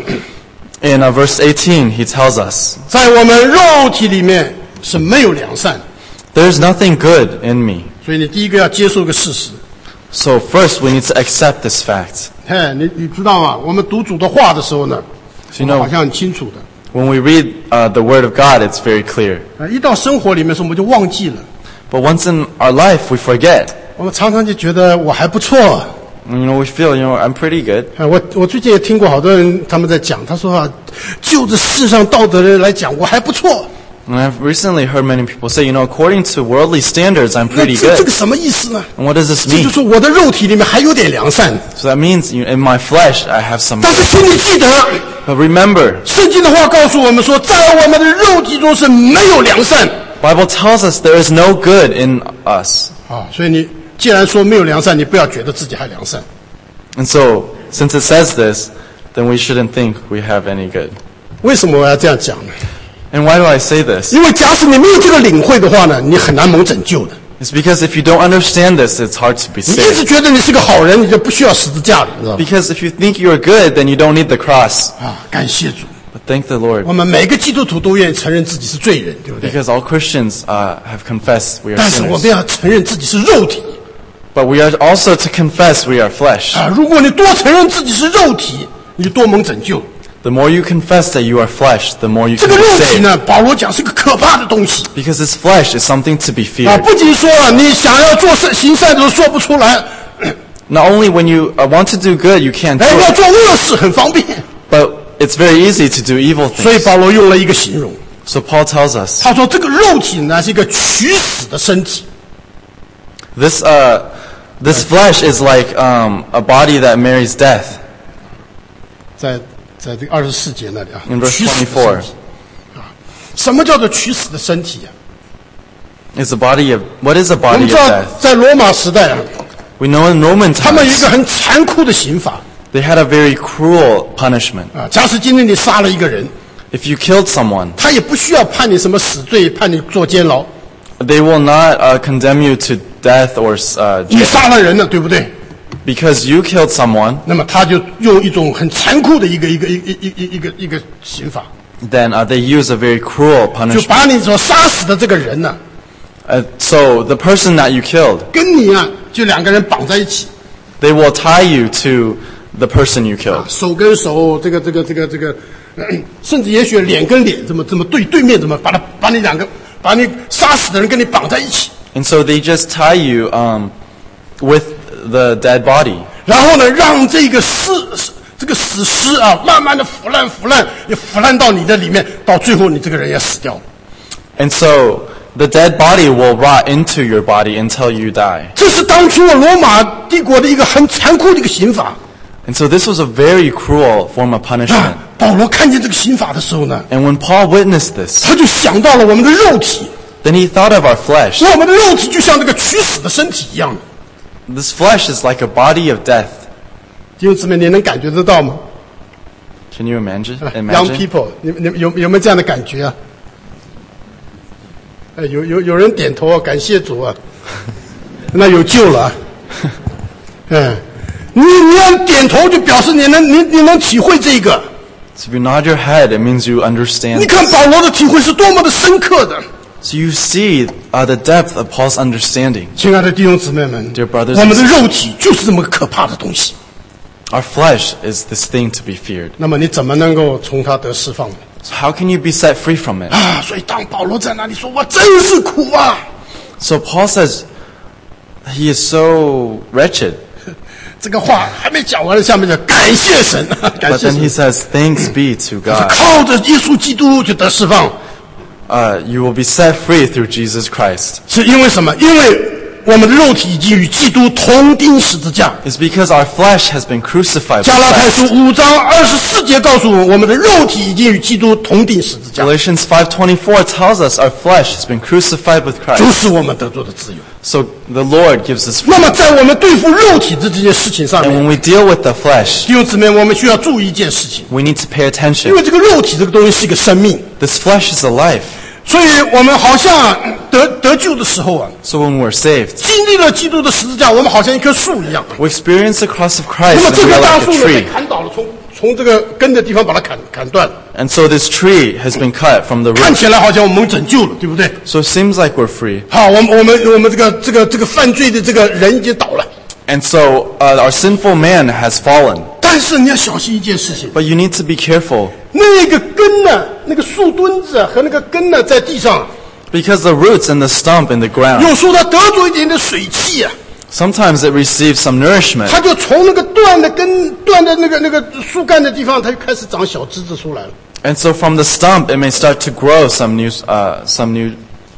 B: In uh, verse eighteen, he tells us,
A: 在我们肉体里面是没有良善，
B: there is nothing good in me.
A: 所以你第一个要接受个事实。
B: So first, we need to accept this fact.
A: 嘿，你你知道吗？我们读主的话的时候呢，
B: So
A: 我
B: you
A: 们
B: know,
A: 好像很清楚的。
B: when we read uh, the Word of God, it's very clear.
A: 啊，一到生活里面的时候，我们就忘记了。
B: But once in our life, we forget.
A: 我们常常就觉得我还不错。
B: And, you know, we feel, you know, I'm pretty good.
A: 啊，我我最近也听过好多人他们在讲，他说啊，就这世上道德的人来讲，我还不错。
B: And I've recently heard many people say, you know, according to worldly standards, I'm
A: 那
B: pretty
A: 这这
B: good.
A: 个什么意思呢？
B: And what does this
A: 这就
B: mean?
A: 是我的肉体里面还有点良善，
B: So that means you, in my flesh, I have some.
A: 但是请你记得，
B: But remember,
A: 圣经的话告诉我们说，在我们的肉体中是没有良善
B: Bible tells us there is no good in us.
A: 啊。所以你既然说没有良善，你不要觉得自己还良善。
B: And so, since it says this, then we shouldn't think we have any good.
A: 为什么我要这样讲呢？
B: And why do I say this?
A: 因为假使你没有这个领会的话呢，你很难蒙拯救的。
B: It's because if you don't understand this, it's hard to be
A: 你一直
B: saved.
A: 觉得你是个好人，你就不需要十字架了，你知道吗？
B: Because if you think you're good, then you don't need the cross.
A: 啊，感谢主，
B: But thank the Lord.
A: 我们每个基督徒都愿意承认自己是罪人，对不对？
B: Because all Christians uh, have confessed we are
A: 但是我
B: sinners.
A: 们要承认自己是肉体
B: But we are also to confess we are flesh.
A: 啊！如果你多承认自己是肉体，你就多蒙拯救。
B: The more you confess that you are flesh, the more you
A: 这
B: can
A: 个
B: be
A: 肉体
B: saved.
A: 呢，保罗讲是个可怕的东西
B: Because this flesh is something to be
A: 啊！
B: feared.
A: 不仅说啊，你想要做善行善的时候说不出来，
B: Not only when you uh, want to do good, you can't do
A: 哎，要
B: it.
A: 做恶事很方便。
B: But it's very easy to do evil
A: 所以
B: things.
A: 保罗用了一个形容，
B: So Paul tells us
A: 他说这个肉体呢是一个取死的身体
B: this uh, this flesh is like um, a body that marries death.
A: 在在这个二十四节那里啊
B: In，verse
A: 取死的身
B: twenty-four.
A: 体啊，什么叫做取死的身体啊？
B: It's a body of what is a
A: 我
B: body
A: 们
B: of
A: 知道
B: death?
A: 在罗马时代啊，
B: We know in Roman
A: 他们有一
B: times
A: 个很残酷的刑法
B: they had a very cruel punishment.
A: 啊。假使今天你杀了一个人，
B: If you killed someone,
A: 他也不需要判你什么死罪，判你坐监牢，
B: they will not uh, condemn you to death or uh,
A: 你
B: jail
A: 杀了人了，对不对？
B: because you killed someone.
A: 那么他就用一种很残酷的一个一个一一一一一个一个刑法，
B: Then uh, they use a very cruel
A: 就
B: punishment.
A: 把你所杀死的这个人呢、
B: Uh, so the person that you killed,
A: 跟你啊就两个人绑在一起，
B: they will tie you to the person you killed.
A: 手跟手，这个这个这个这个，呃甚至也许脸跟脸这么这么对对面，这么把他把你两个把你杀死的人跟你绑在一起，
B: And so they just tie you um, with the dead body.
A: 然后呢让这个尸这个死尸啊慢慢的腐烂腐烂，也腐烂到你的里面，到最后你这个人也死掉了。
B: And so the dead body will rot into your body until you die.
A: 这是当初罗马帝国的一个很残酷的一个刑法。
B: And so this was a very cruel form of punishment.
A: 啊，保罗看见这个刑法的时候呢，
B: And when Paul witnessed this,
A: 他就想到了我们的肉体，
B: then he thought of our flesh.
A: 我们的肉体就像这个取死的身体一样的。
B: This flesh is like a body of death.
A: 弟兄姊妹，你能感觉得到吗
B: Can you imagine?
A: ？Young
B: Imagine?
A: people，你们你们有有没有这样的感觉啊？ 哎，有有有人点头啊，感谢主啊，那有救了。嗯，你你要点头，就表示你能你你能体会这个。
B: So if you nod your head, it means you understand.
A: 你看保罗的体会是多么的深刻的。
B: So you see uh, the depth of Paul's understanding.
A: 亲爱的弟兄姊妹们，
B: Dear brothers
A: 我
B: and
A: 们的
B: sisters,
A: 肉体就是这么可怕的东西。
B: our flesh is this thing to be feared.
A: 那么你怎么能够从它得释放呢？
B: So how can you be set free from it?
A: 啊，所以当保罗在那里说：“我真是苦啊！”
B: So Paul says he is so wretched.
A: 这个话还没讲完，下面就感谢神，感
B: But
A: 谢
B: then he
A: 神。
B: says, thanks be to
A: 是
B: God.
A: 靠着耶稣基督就得释放，
B: Uh, you will be set free through Jesus Christ.
A: 是因为什么？因为我们的肉体已经与基督同钉十字架。
B: It's because our flesh has been crucified
A: 加
B: with
A: 拉太书
B: Christ.
A: 五章二十四节告诉我们，我们的肉体已经与基督同钉十字架，
B: Galatians five twenty-four tells us our flesh has been crucified with
A: 主
B: Christ.
A: 使我们得着的自由。
B: So the Lord gives us
A: 那
B: freedom.
A: 么，在我们对付肉体的这件事情上
B: And
A: 面，
B: when we deal with the flesh,
A: 弟兄姊妹，我们需要注意一件事情，
B: we need to pay
A: 因
B: attention.
A: 为这个肉体这个东西是一个生命，
B: This flesh is a life.
A: 所以我们好像得得救的时候啊，
B: So when we're saved,
A: 经历了基督的十字架，我们好像一棵树一样。
B: we experience the cross of
A: 那
B: Christ
A: 么
B: and
A: 这
B: we
A: 棵
B: are
A: 大
B: like
A: 树
B: a
A: 呢被
B: tree.
A: 砍倒了，从从这个根的地方把它砍砍断了，
B: And so this tree has been cut from the
A: 看
B: root.
A: 起来好像我们拯救了，对不对？
B: So it seems like we're free.
A: 好，我们我们我们这个这个这个犯罪的这个人已经倒了，
B: And so uh, our sinful man has fallen.
A: 但是你要小心一件事情，
B: But you need to be careful
A: 那个根呢，那个树墩子啊和那个根呢在地上，
B: because the roots and the stump in the ground,
A: 有时候它得着一点点水汽啊，
B: sometimes it receives some nourishment.
A: 它就从那个断的根断的那个那个树干的地方，它就开始长小枝子出来了。
B: And so from the stump, it may start to grow some new, uh, some new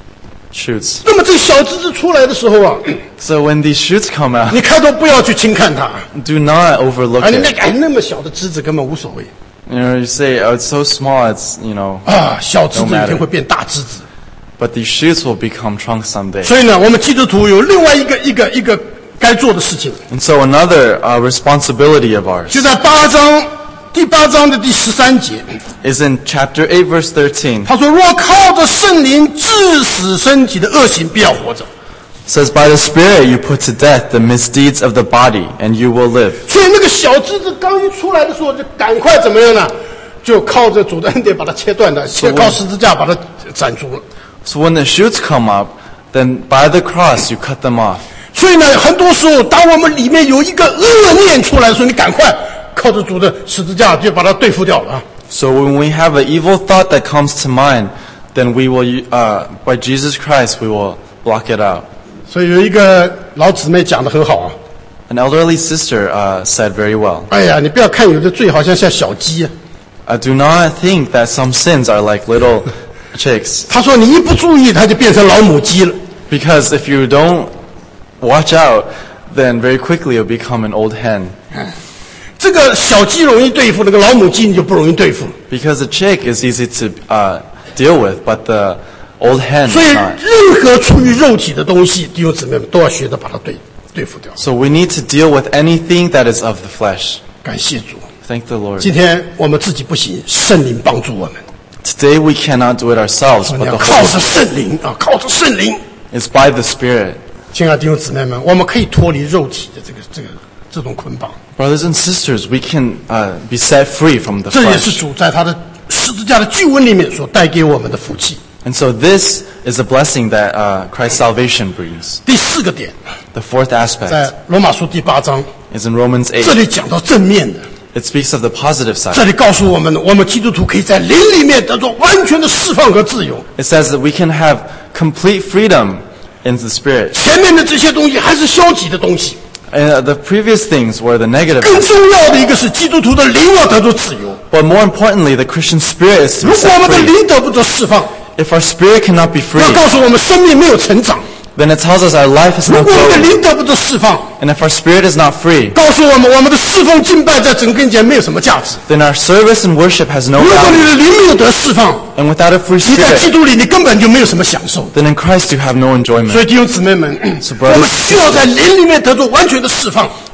B: shoots.
A: 那么这小枝子出来的时候啊，
B: So when these shoots come out,
A: 你开头不要去轻看它，
B: do not overlook
A: 啊，你那
B: it.
A: 个哎那么小的枝子根本无所谓
B: You know, you say, oh, it's so small, it's, you know,
A: 啊，小枝子
B: No matter.
A: 一定会变大枝子。
B: but these shoots will become trunks someday.
A: 所以呢，我们基督徒有另外一个一个一个该做的事情，
B: And so another uh, responsibility of ours
A: 就在八章第八章的第十三节，
B: is in chapter eight, verse thirteen.
A: 他说：“若靠着圣灵治死身体的恶行，必要活着。”
B: It says, by the Spirit you put to death the misdeeds of the body, and you will live.
A: 所以那个小枝子刚一出来的时候，就赶快怎么样呢？就靠着主的恩典把它切断的，切靠十字架把它斩除了。
B: So when the shoots come up, then by the cross you cut them off.
A: 所以呢，很多时候，当我们里面有一个恶念出来的时候，你赶快靠着主的十字架就把它对付掉了啊！
B: So when we have an evil thought that comes to mind, then we will, uh, by Jesus Christ, we will block it out.
A: 所以有一个老姊妹讲得很好啊，
B: An elderly sister uh, said very well,
A: 哎呀，你不要看有的罪好像像小鸡啊，
B: uh, do not think that some sins are like little chicks,
A: 她说你一不注意，它就变成老母鸡了。
B: because if you don't watch out, then very quickly you'll become an old hen.
A: 这个小鸡容易对付，那个老母鸡你就不容易对付。
B: Because a chick is easy to uh, deal with, but the old hen
A: 所以
B: is not.
A: 任何出于肉体的东西，弟兄姊妹们都要学着把它对对付掉。
B: So we need to deal with anything that is of the flesh.
A: 感谢主，
B: Thank the Lord.
A: 今天我们自己不行，圣灵帮助我们。
B: Today we cannot do it ourselves,
A: 你
B: but
A: 要
B: the
A: 靠
B: Holy
A: 着圣灵啊，靠着圣灵。
B: Spirit is by the Spirit.
A: 亲爱的弟兄姊妹们，我们可以脱离肉体的这个这个这种捆绑，
B: Brothers and sisters, we can uh, be set free from the
A: 这也是
B: flesh.
A: 主在他的十字架的救恩里面所带给我们的福气。
B: And so this is a blessing that uh, Christ's salvation brings.
A: 第四个点，
B: The fourth aspect
A: 在罗马书第八章，
B: is in Romans
A: 这
B: eight.
A: 里讲到正面的，
B: It speaks of the positive
A: 这
B: side.
A: 里告诉我们，我们基督徒可以在灵里面得到完全的释放和自由。
B: It says that we can have complete freedom in the Spirit.
A: 前面的这些东西还是消极的东西，
B: And uh, the previous things were the negative
A: 更
B: aspects.
A: 重要的一个是基督徒的灵要得到自由。
B: But more importantly, the Christian spirit is to
A: 如
B: be
A: 果我
B: set
A: 们的
B: free.
A: 灵得不到释放，
B: If our spirit cannot be free,
A: 要告诉我们生命没有成长。
B: then it tells us our life is
A: 如
B: not
A: 果我们的
B: growing.
A: 灵得不到释放，
B: And if our spirit is not free,
A: 告诉我们我们的侍奉敬拜在整个间没有什么价值。
B: then our service and worship has no
A: 如果你
B: value.
A: 的灵没有得释放，
B: And without a free
A: 你在基
B: spirit,
A: 督里你根本就没有什么享受。
B: then in Christ you have no
A: 所
B: enjoyment.
A: 以弟兄姊妹们，
B: So
A: 我
B: brothers
A: 们需要在灵里面得到完全的释放。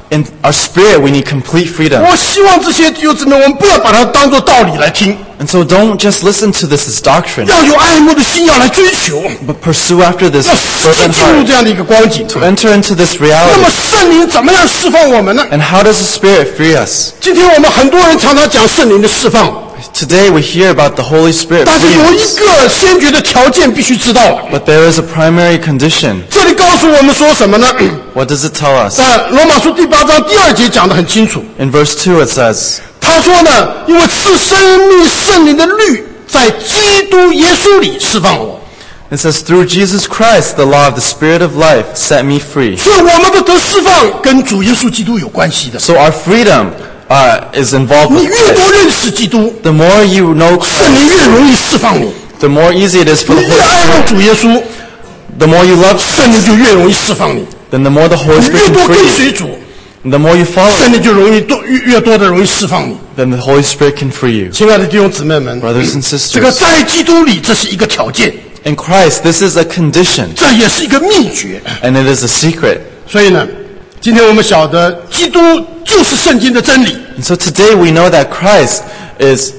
B: In our spirit, we need complete freedom.
A: 我希望这些弟兄姊妹，我们不要把它当作道理来听，
B: And so don't just listen to this as doctrine,
A: 要有爱慕的心，要来追求，
B: but pursue after this
A: 要
B: fervent
A: 进入
B: heart
A: 这样的一个光景。
B: to enter into this
A: 那
B: reality.
A: 么圣灵怎么样释放我们呢？
B: And how does the Spirit free us?
A: 今天我们很多人常常讲圣灵的释放，
B: Today we hear about the Holy Spirit
A: 但是
B: freeing
A: 有一
B: us,
A: 个先决的条件必须知道了。
B: but there is a primary condition.
A: 这里告诉我们说什么呢？
B: What does it tell us?
A: 在罗马书第八章第二节讲得很清楚，
B: In verse two it says,
A: 他说呢，因为赐生命圣灵的律在基督耶稣里释放我，
B: it says, through Jesus Christ, the law of the Spirit of life set me free.
A: 所以我们的得释放跟主耶稣基督有关系的。
B: So our freedom uh, is involved
A: 你
B: with
A: 越多
B: Christ.
A: 认识基督，
B: The more you know
A: 圣灵
B: Christ,
A: 越容易释放你。
B: the more easy it is for
A: 你
B: the
A: 越
B: Holy
A: 爱慕
B: Spirit.
A: 主耶稣，
B: The more you love
A: 圣灵
B: Christ,
A: 就越容易释放你。
B: then the more the Holy
A: 你越
B: Spirit
A: 多
B: can
A: 跟
B: free
A: 随
B: you.
A: 主，
B: And the more you follow,
A: 圣灵就容易多越越多的容易释放你。
B: then the Holy Spirit can free you.
A: 亲爱的弟兄姊妹们，
B: Brothers and
A: 这个
B: sisters,
A: 在基督里这是一个条件，
B: in Christ, this is a condition,
A: 这也是一个秘诀。
B: and it is a secret.
A: 所以呢，今天我们晓得基督就是圣经的真理。
B: And so today we know that Christ is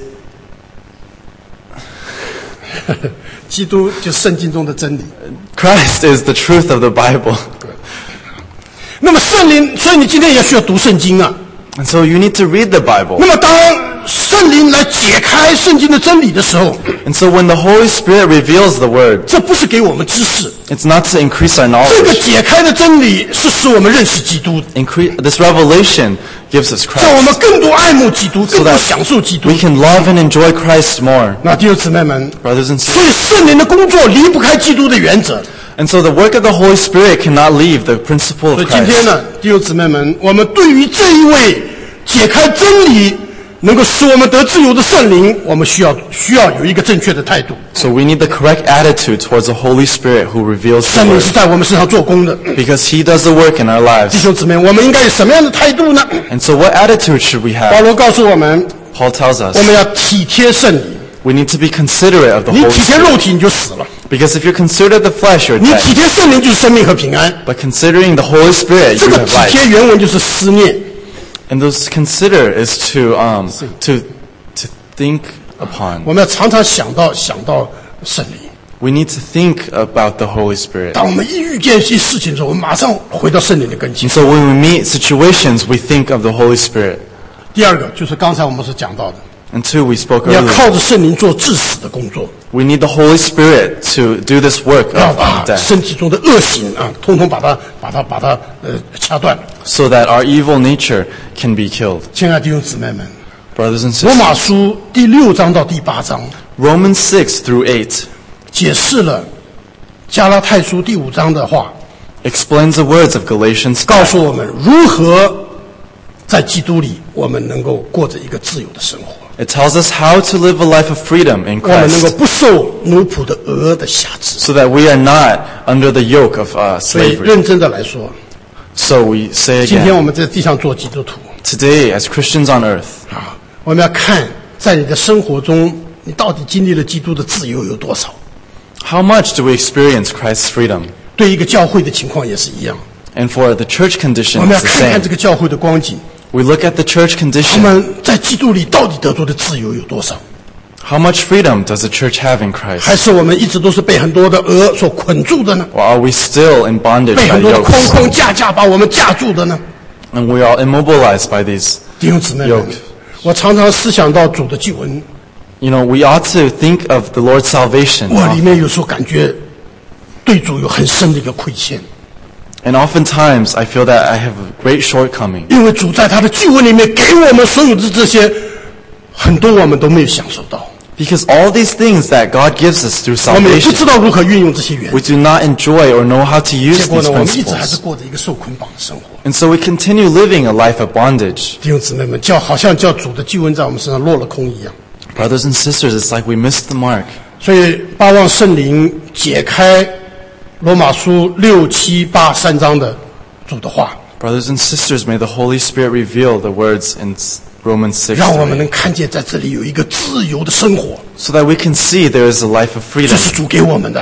A: 基督就是圣经中的真理。
B: Christ is the truth of the Bible.
A: 那么圣灵，所以你今天也需要读圣经啊。
B: And so you need to read the Bible.
A: 那么当圣灵来解开圣经的真理的时候，
B: And so when the Holy Spirit reveals the Word,
A: 这不是给我们知识，
B: it's not to increase our
A: 这个
B: knowledge.
A: 解开的真理是使我们认识基督，
B: Incre- this revelation gives us
A: 让我们
B: Christ,
A: 更多爱慕基督，更
B: so
A: 多
B: that
A: 享受基督
B: we。can love and enjoy Christ more.
A: 那弟兄姊妹们，
B: Brothers and
A: 所
B: sisters.
A: 以圣灵的工作离不开基督的原则。
B: And so the work of the Holy Spirit cannot leave the principle
A: 所
B: of
A: 以今天
B: Christ.
A: 呢，弟兄姊妹们，我们对于这一位解开真理、能够使我们得自由的圣灵，我们需要需要有一个正确的态度。
B: So we need the correct attitude towards the Holy Spirit who reveals the
A: 圣灵
B: Word,
A: 是在我们身上做工的。
B: because He does the work in our
A: 弟
B: lives.
A: 兄姊妹，我们应该有什么样的态度呢？
B: And so what attitude should we
A: 保
B: have?
A: 罗告诉我们，
B: Paul tells
A: 我
B: us
A: 们要体贴圣灵。
B: we need to be considerate of the
A: 你
B: Holy
A: 体贴
B: Spirit.
A: 肉体，你就死了；
B: Because if you're considerate of the flesh, you're
A: 你
B: dead.
A: 体贴圣灵，就是生命和平安。
B: But considering the Holy Spirit,
A: 这
B: you
A: 个
B: have
A: 体
B: life.
A: 贴原文就是思念。
B: And those consider is to um to to think upon.
A: 我们要常常想到想到圣灵。
B: We need to think about the Holy Spirit.
A: 当我们一遇见一些事情的时候，我们马上回到圣灵的跟前
B: And。so when we meet situations, we think of the Holy Spirit.
A: 第二个就是刚才我们所讲到的，
B: And two, we spoke
A: 你要
B: earlier.
A: 靠着圣灵做致死的工作，
B: We need the Holy Spirit to do this work
A: 要
B: of
A: 把
B: death,
A: 身体中的恶行啊，通通把它把它把它呃掐断。
B: so that our evil nature can be killed.
A: 亲爱的弟兄姊妹们，
B: Brothers and
A: 罗
B: sisters,
A: 马书第六章到第八章
B: Romans six through eight
A: 解释了加拉太书第五章的话，
B: explains the words of Galatians
A: 告
B: five,
A: 诉我们如何在基督里我们能够过着一个自由的生活，
B: it tells us how to live a life of freedom in
A: 我们能够
B: Christ,
A: 不受奴仆的軛的辖制。
B: so that we are not under the yoke of uh,
A: 所以
B: slavery.
A: 认真的来说，
B: So we say
A: 今天我
B: again,
A: 们在地上做基督徒
B: today as Christians on earth,
A: 啊，我们要看在你的生活中，你到底经历了基督的自由有多少？
B: how much do we experience Christ's freedom?
A: 对一个教会的情况也是一样，
B: And for the church
A: 我
B: condition,
A: 们要
B: it's the
A: 看看
B: same.
A: 这个教会的光景，
B: We look at the church
A: 他
B: condition.
A: 们在基督里到底得着的自由有多少？
B: How much freedom does the church have in Christ?
A: 还是我们一直都是被很多的軛所捆住的呢？
B: Or are we still in bondage
A: 被
B: by
A: 很多的框
B: yokes?
A: 框架架把我们架住的呢？
B: And we are immobilized by these.
A: 弟兄姊妹们
B: Yoke，
A: 我常常思想到主的救恩，
B: You know, we ought to think of the Lord's salvation.
A: 我里面有时候感觉对主有很深的一个亏欠，
B: And oftentimes I feel that I have a great shortcoming.
A: 因为主在他的救恩里面给我们所有的这些，很多我们都没有享受到，
B: Because all these things that God gives us through
A: 我们也不
B: salvation,
A: 知道如何运用这些原
B: we
A: 则。
B: do not enjoy or know how to
A: 结
B: use
A: 果
B: these
A: 呢，我们一直还是
B: principles.
A: 过着一个受捆绑的生活。
B: And so we continue living a life of bondage.
A: 弟兄姊妹们，叫好像叫主的救恩在我们身上落了空一样。
B: Brothers and sisters, it's like we missed the mark.
A: 所以巴望圣灵解开罗马书六七八三章的主的话，
B: Brothers and sisters, may the Holy Spirit reveal the words in Romans six,
A: 让我们能看见在这里有一个自由的生活，
B: so that we can see there is a life of
A: 这
B: freedom.
A: 是主给我们的。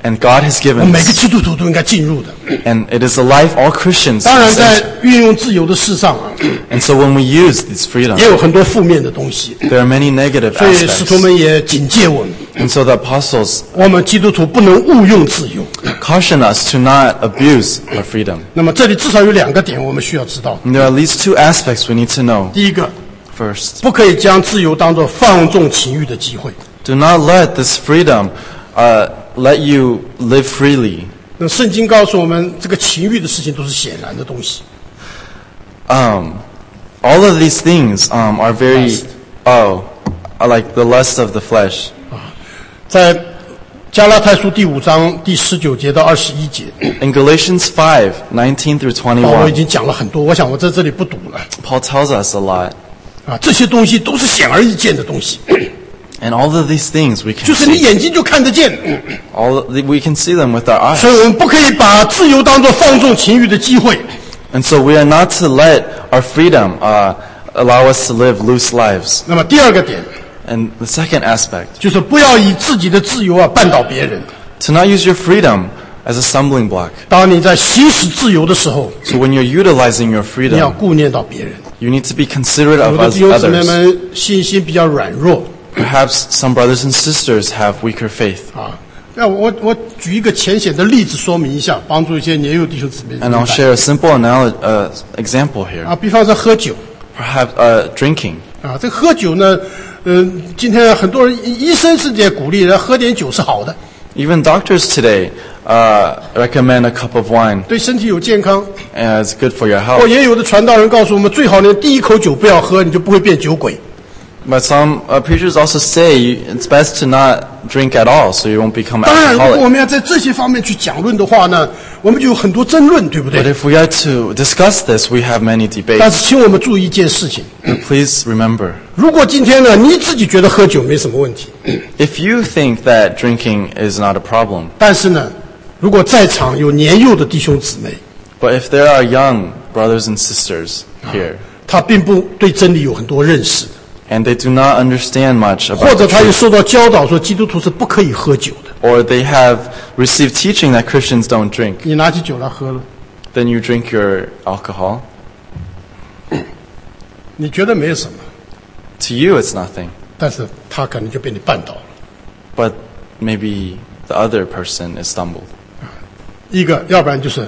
B: And God has
A: 我
B: given
A: 们每个
B: us.
A: 基督徒都应该进入的。
B: And it is a life all Christians
A: 当然，
B: must
A: 在
B: enter.
A: 运用自由的事上啊，
B: And so when we use this freedom,
A: 也有很多负面的东西，
B: there are many negative
A: 所以使徒
B: aspects.
A: 们也警戒我们，
B: And so the apostles
A: 我们基督徒不能误用自由。
B: caution us to not abuse our freedom.
A: 那么这里至少有两个点我们需要知道。
B: And there are at least two aspects we need to know.
A: 第一个，
B: First,
A: 不可以将自由当作放纵情欲的机会。
B: do not let this freedom uh, let you live freely.
A: 那圣经告诉我们，这个情欲的事情都是显然的东西。
B: Um, all of these things um, are very,
A: Lust.
B: oh, are like the lust of the flesh.
A: 在加拉太书第五章第十九节到二十一节，
B: In Galatians five, nineteen through
A: 保罗已
B: twenty-one,
A: 经讲了很多，我想我在这里不读了。
B: Paul tells us a lot.
A: 啊，这些东西都是显而易见的东西，
B: And all of these things we
A: 就
B: can
A: 是你
B: see.
A: 眼睛就看得见。
B: All of the, we can see them with our
A: 所以
B: eyes.
A: 我们不可以把自由当作放纵情欲的机会。
B: And so we are not to let our freedom uh, allow us to live loose lives.
A: 那么第二个点
B: And the second aspect,
A: 就是不要以自己的自由啊绊倒别人。
B: to not use your freedom as a stumbling block.
A: 当你在行使自由的时候，
B: So when you're utilizing your
A: 你要
B: freedom,
A: 顾念到别人。
B: you need to be considerate
A: 有
B: of
A: 的
B: us-
A: 弟兄姊妹
B: others.
A: 们信心比较软弱
B: Perhaps some brothers and sisters have weaker faith.
A: 啊。那我我举一个浅显的例子说明一下，帮助一些年幼弟兄姊妹明
B: And I'll
A: 白
B: share a simple anal- uh, example here.
A: 啊。比方说喝酒
B: Perhaps uh, drinking.
A: 啊，这个喝酒呢，嗯、今天很多人医医生是也鼓励人喝点酒是好的，
B: Even doctors today uh, recommend a cup of wine
A: 对身体有健康。
B: and it's good for your
A: 或
B: health.
A: 也有的传道人告诉我们，最好连第一口酒不要喝，你就不会变酒鬼。
B: But some uh, preachers also say you, it's best to not drink at all so you won't become
A: 当然，如果我
B: alcoholic.
A: 们要在这些方面去讲论的话呢，我们就有很多争论，对不
B: But
A: 对？
B: if we are to discuss this, we have many
A: 但
B: debates.
A: 是，请我们注意一件事情：
B: Please remember,
A: 如果今天呢，你自己觉得喝酒没什么问题，
B: if you think that drinking is not a problem,
A: 但是呢，如果在场有年幼的弟兄姊妹，
B: but if there are young brothers and sisters here
A: 他并不对真理有很多认识，
B: and they do not understand much
A: 或
B: about
A: 者
B: the
A: 他也
B: truth,
A: 受到教导说基督徒是不可以喝酒的，
B: or they have received teaching that Christians don't drink,
A: 你拿起酒来喝了，
B: then you drink your alcohol.
A: 你觉得没什么，
B: To you, it's nothing,
A: 但是他可能就被你绊倒了。
B: but maybe the other person is stumbled.
A: 一个，要不然就是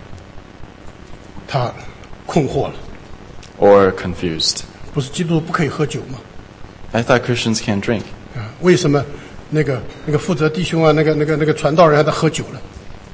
A: 他困惑了，
B: Or confused.
A: 不是基督徒不可以喝酒吗？
B: I thought Christians can't drink.
A: 啊，为什么那个那个负责弟兄啊，那个那个那个传道人还在喝酒了？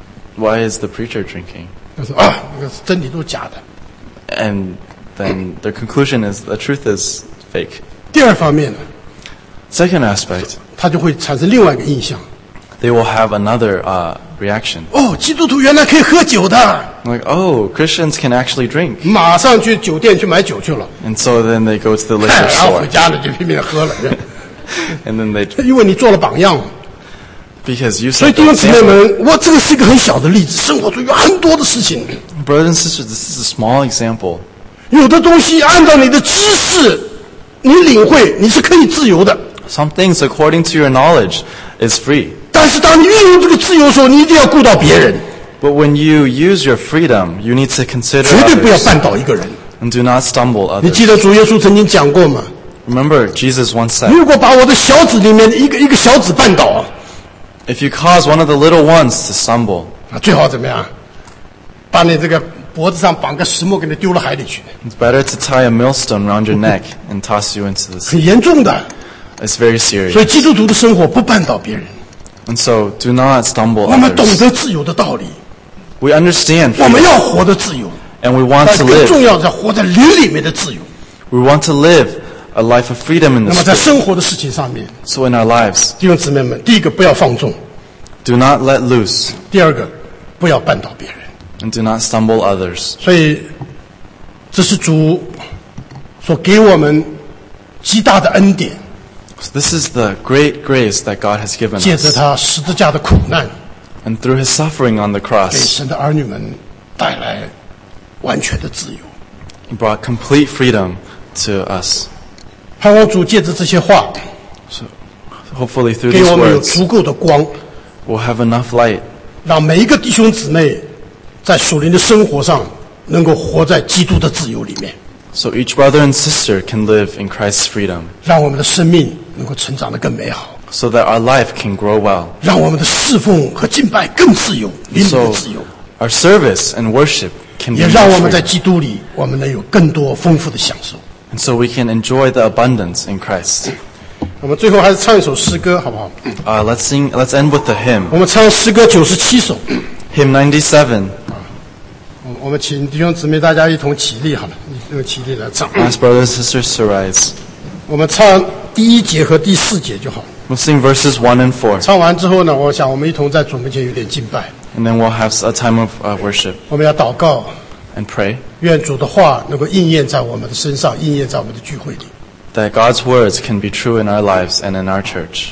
B: Why is the preacher drinking?
A: 他说啊，那个真理都是假的。
B: And then their conclusion is the truth is fake.
A: 第二方面呢，
B: Second aspect,
A: 他就会产生另外一个印象：
B: they will have another uh, reaction.
A: 哦，基督徒原来可以喝酒的，
B: Like, oh, Christians can actually drink.
A: 马上去酒店去买酒去了，
B: And so then they go to the liquor
A: 然后回
B: store.
A: 家了就拼命地喝了，
B: And then they,
A: 因为你做了榜样。
B: because you
A: 所以
B: set
A: 弟
B: the
A: 兄姊妹
B: example.
A: 们，我这个是一个很小的例子，生活中有很多的事情，
B: Brothers and sisters, this is a small example.
A: 有的东西按照你的知识，你领会你是可以自由的。
B: Some things, according to your knowledge, is free.
A: 但是当你运用这个自由的时候，你一定要顾到别人，
B: But when you use your freedom, you need to consider
A: 绝对不要
B: others
A: 绊倒一个人。
B: and do not stumble
A: 你
B: others.
A: 记得主耶稣曾经讲过吗？
B: Remember, Jesus once said,
A: 如果把我的小子里面的一个一个小子绊倒啊，
B: if you cause one of the little ones to stumble,
A: 啊，最好怎么样？把你这个脖子上绑个石磨，给你丢到海里去，
B: it's better to tie a millstone around your neck and toss you into the sea.
A: 很严重的。
B: It's very
A: 所
B: serious.
A: 以基督徒的生活不绊倒别人，
B: And so, do not stumble
A: 我们懂
B: others.
A: 得自由的道理，
B: We understand
A: 我们
B: freedom,
A: 要活得自由，
B: and we want
A: 但是
B: to
A: 更
B: live.
A: 重要的是活在灵里面的自由。
B: We want to live a life of freedom in
A: 那
B: the
A: 么在
B: spirit.
A: 生活的事情上面，
B: So in our lives,
A: 弟兄姊妹们，第一个不要放纵，
B: do not let loose
A: 第二个不要绊倒别人。
B: and do not stumble others.
A: 所以，这是主所给我们极大的恩典，
B: So this is the great grace that God has given
A: 借着
B: us.
A: 他十字架的苦难，
B: And through his suffering on the
A: 给
B: cross,
A: 神的儿女们带来完全的自由。
B: he brought complete freedom to us.
A: 盼望主借着这些话，
B: Hopefully through
A: 给
B: these
A: 我们有
B: words,
A: 足够的光，
B: we'll have enough light,
A: 让每一个弟兄姊妹在属灵的生活上能够活在基督的自由里面，
B: so each brother and sister can live in Christ's freedom,
A: 让我们的生命能够成长得更美好，
B: so that our life can grow well,
A: 让我们的侍奉和敬拜更自由，灵里
B: so
A: 的自由，
B: our service and worship can be
A: 也让我
B: more
A: 们在
B: free,
A: 基督里我们能有更多丰富的享受。
B: and so we can enjoy the abundance in Christ.
A: 我们最后还是唱一首诗歌好不好？
B: Uh, let's sing. Let's end with the hymn,
A: 我们唱诗歌九十七首，
B: hymn ninety-seven.
A: 我我们请弟兄姊妹大家一同起立好了，用起立来唱。
B: Ask brothers and sisters to rise.
A: 我们唱第一节和第四节就好。
B: We'll sing verses one and four,
A: 唱完之后呢，我想我们一同在主面前有点敬拜，
B: and then we'll have a time of uh, worship
A: 我们要祷告，
B: and pray
A: 愿主的话能够应验在我们的身上，应验在我们的聚会里。
B: that God's words can be true in our lives and in our church.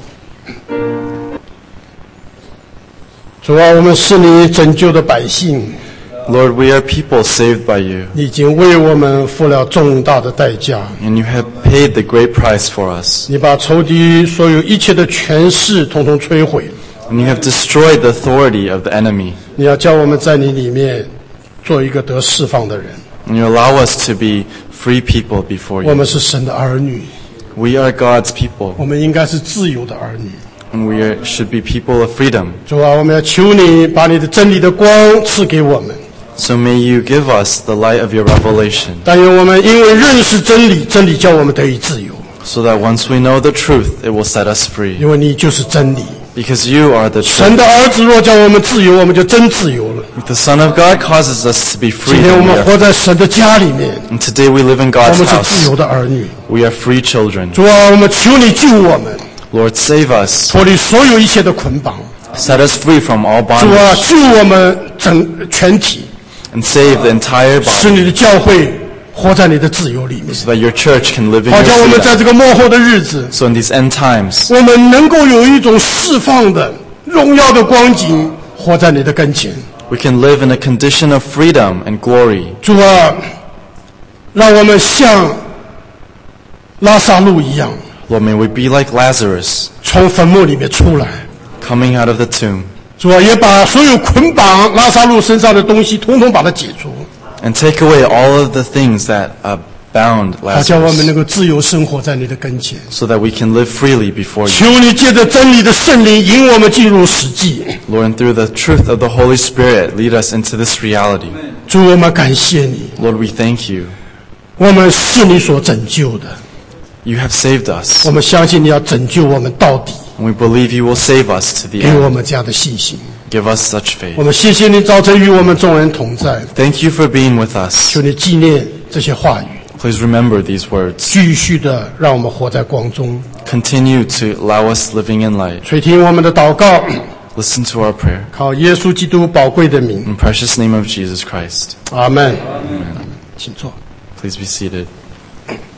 A: 主啊，我们是你拯救的百姓，
B: Lord, we are people saved by you,
A: 你已经为我们付了重大的代价，
B: and you have paid the great price for us,
A: 你把仇敌所有一切的权势统统摧毁，
B: and you have destroyed the authority of the enemy,
A: 你要叫我们在你里面做一个得释放的人。
B: and you allow us to be free people before
A: 我
B: you.
A: 们是神的儿女，
B: We are God's people,
A: 我们应该是自由的儿女。
B: and we are, should be people of freedom.
A: 主啊，我们要求你把你的真理的光赐给我们，
B: So may you give us the light of your revelation,
A: 但愿我们因为认识真理，真理叫我们得以自由，
B: so that once we know the truth, it will set us free.
A: 因为你就是真理。
B: Because you are the
A: 神
B: truth.
A: 的儿子若叫我们自由，我们就真自由了。
B: If the Son of God causes us to be
A: 今
B: free,
A: 天我
B: then we
A: 们
B: are
A: 活在神的家里面，
B: And today we live in
A: 我
B: God's
A: 们是自
B: house.
A: 由的儿女。
B: We are free children.
A: 主啊，我们求你救我们，
B: Lord, save us.
A: 脱离所有一切的捆绑。
B: Set us free from all
A: 主啊，
B: bondage.
A: 救我们整全体，
B: And save the entire
A: 使
B: body,
A: 你的教会活在你的自由里面，
B: so that your church can live in
A: 好
B: your
A: 叫我们在
B: freedom.
A: 这个末后的日子，
B: So in these end times,
A: 我们能够有一种释放的荣耀的光景，活在你的跟前。
B: we can live in a condition of freedom and glory.
A: 主啊，让我们像拉撒路一样，
B: Lord, may we be like Lazarus,
A: 从坟墓里面出来。
B: coming out of the tomb,
A: 主啊，也把所有捆绑拉撒路身上的东西，统统把它解除，
B: and take away all of the things that uh, bound
A: 好叫我们
B: Lazarus,
A: 能够自由生活在你的跟前。
B: so that we can live freely before you.
A: 求你借着真理的圣灵引我们进入实际。
B: Lord, and through the truth of the Holy Spirit, lead us into this reality.
A: 主，我们感谢你，
B: Lord, we thank you.
A: 我们是你所拯救的，
B: You have saved us,
A: 我们相信你要拯救我们到底，
B: and we believe you will save us to the
A: 给我
B: end.
A: 们这样的信心。
B: Give us such faith.
A: 我们谢谢你早晨与我们众人同在，
B: Thank you for being with us.
A: 求你纪念这些话语，
B: Please remember these words.
A: 继续的让我们活在光中。
B: Continue to allow us living in light.
A: 垂听我们的祷告，
B: Listen to our prayer.
A: 靠耶稣基督宝贵的名，
B: In the precious name of Jesus Christ.
A: 阿门。请坐。
B: Please be seated.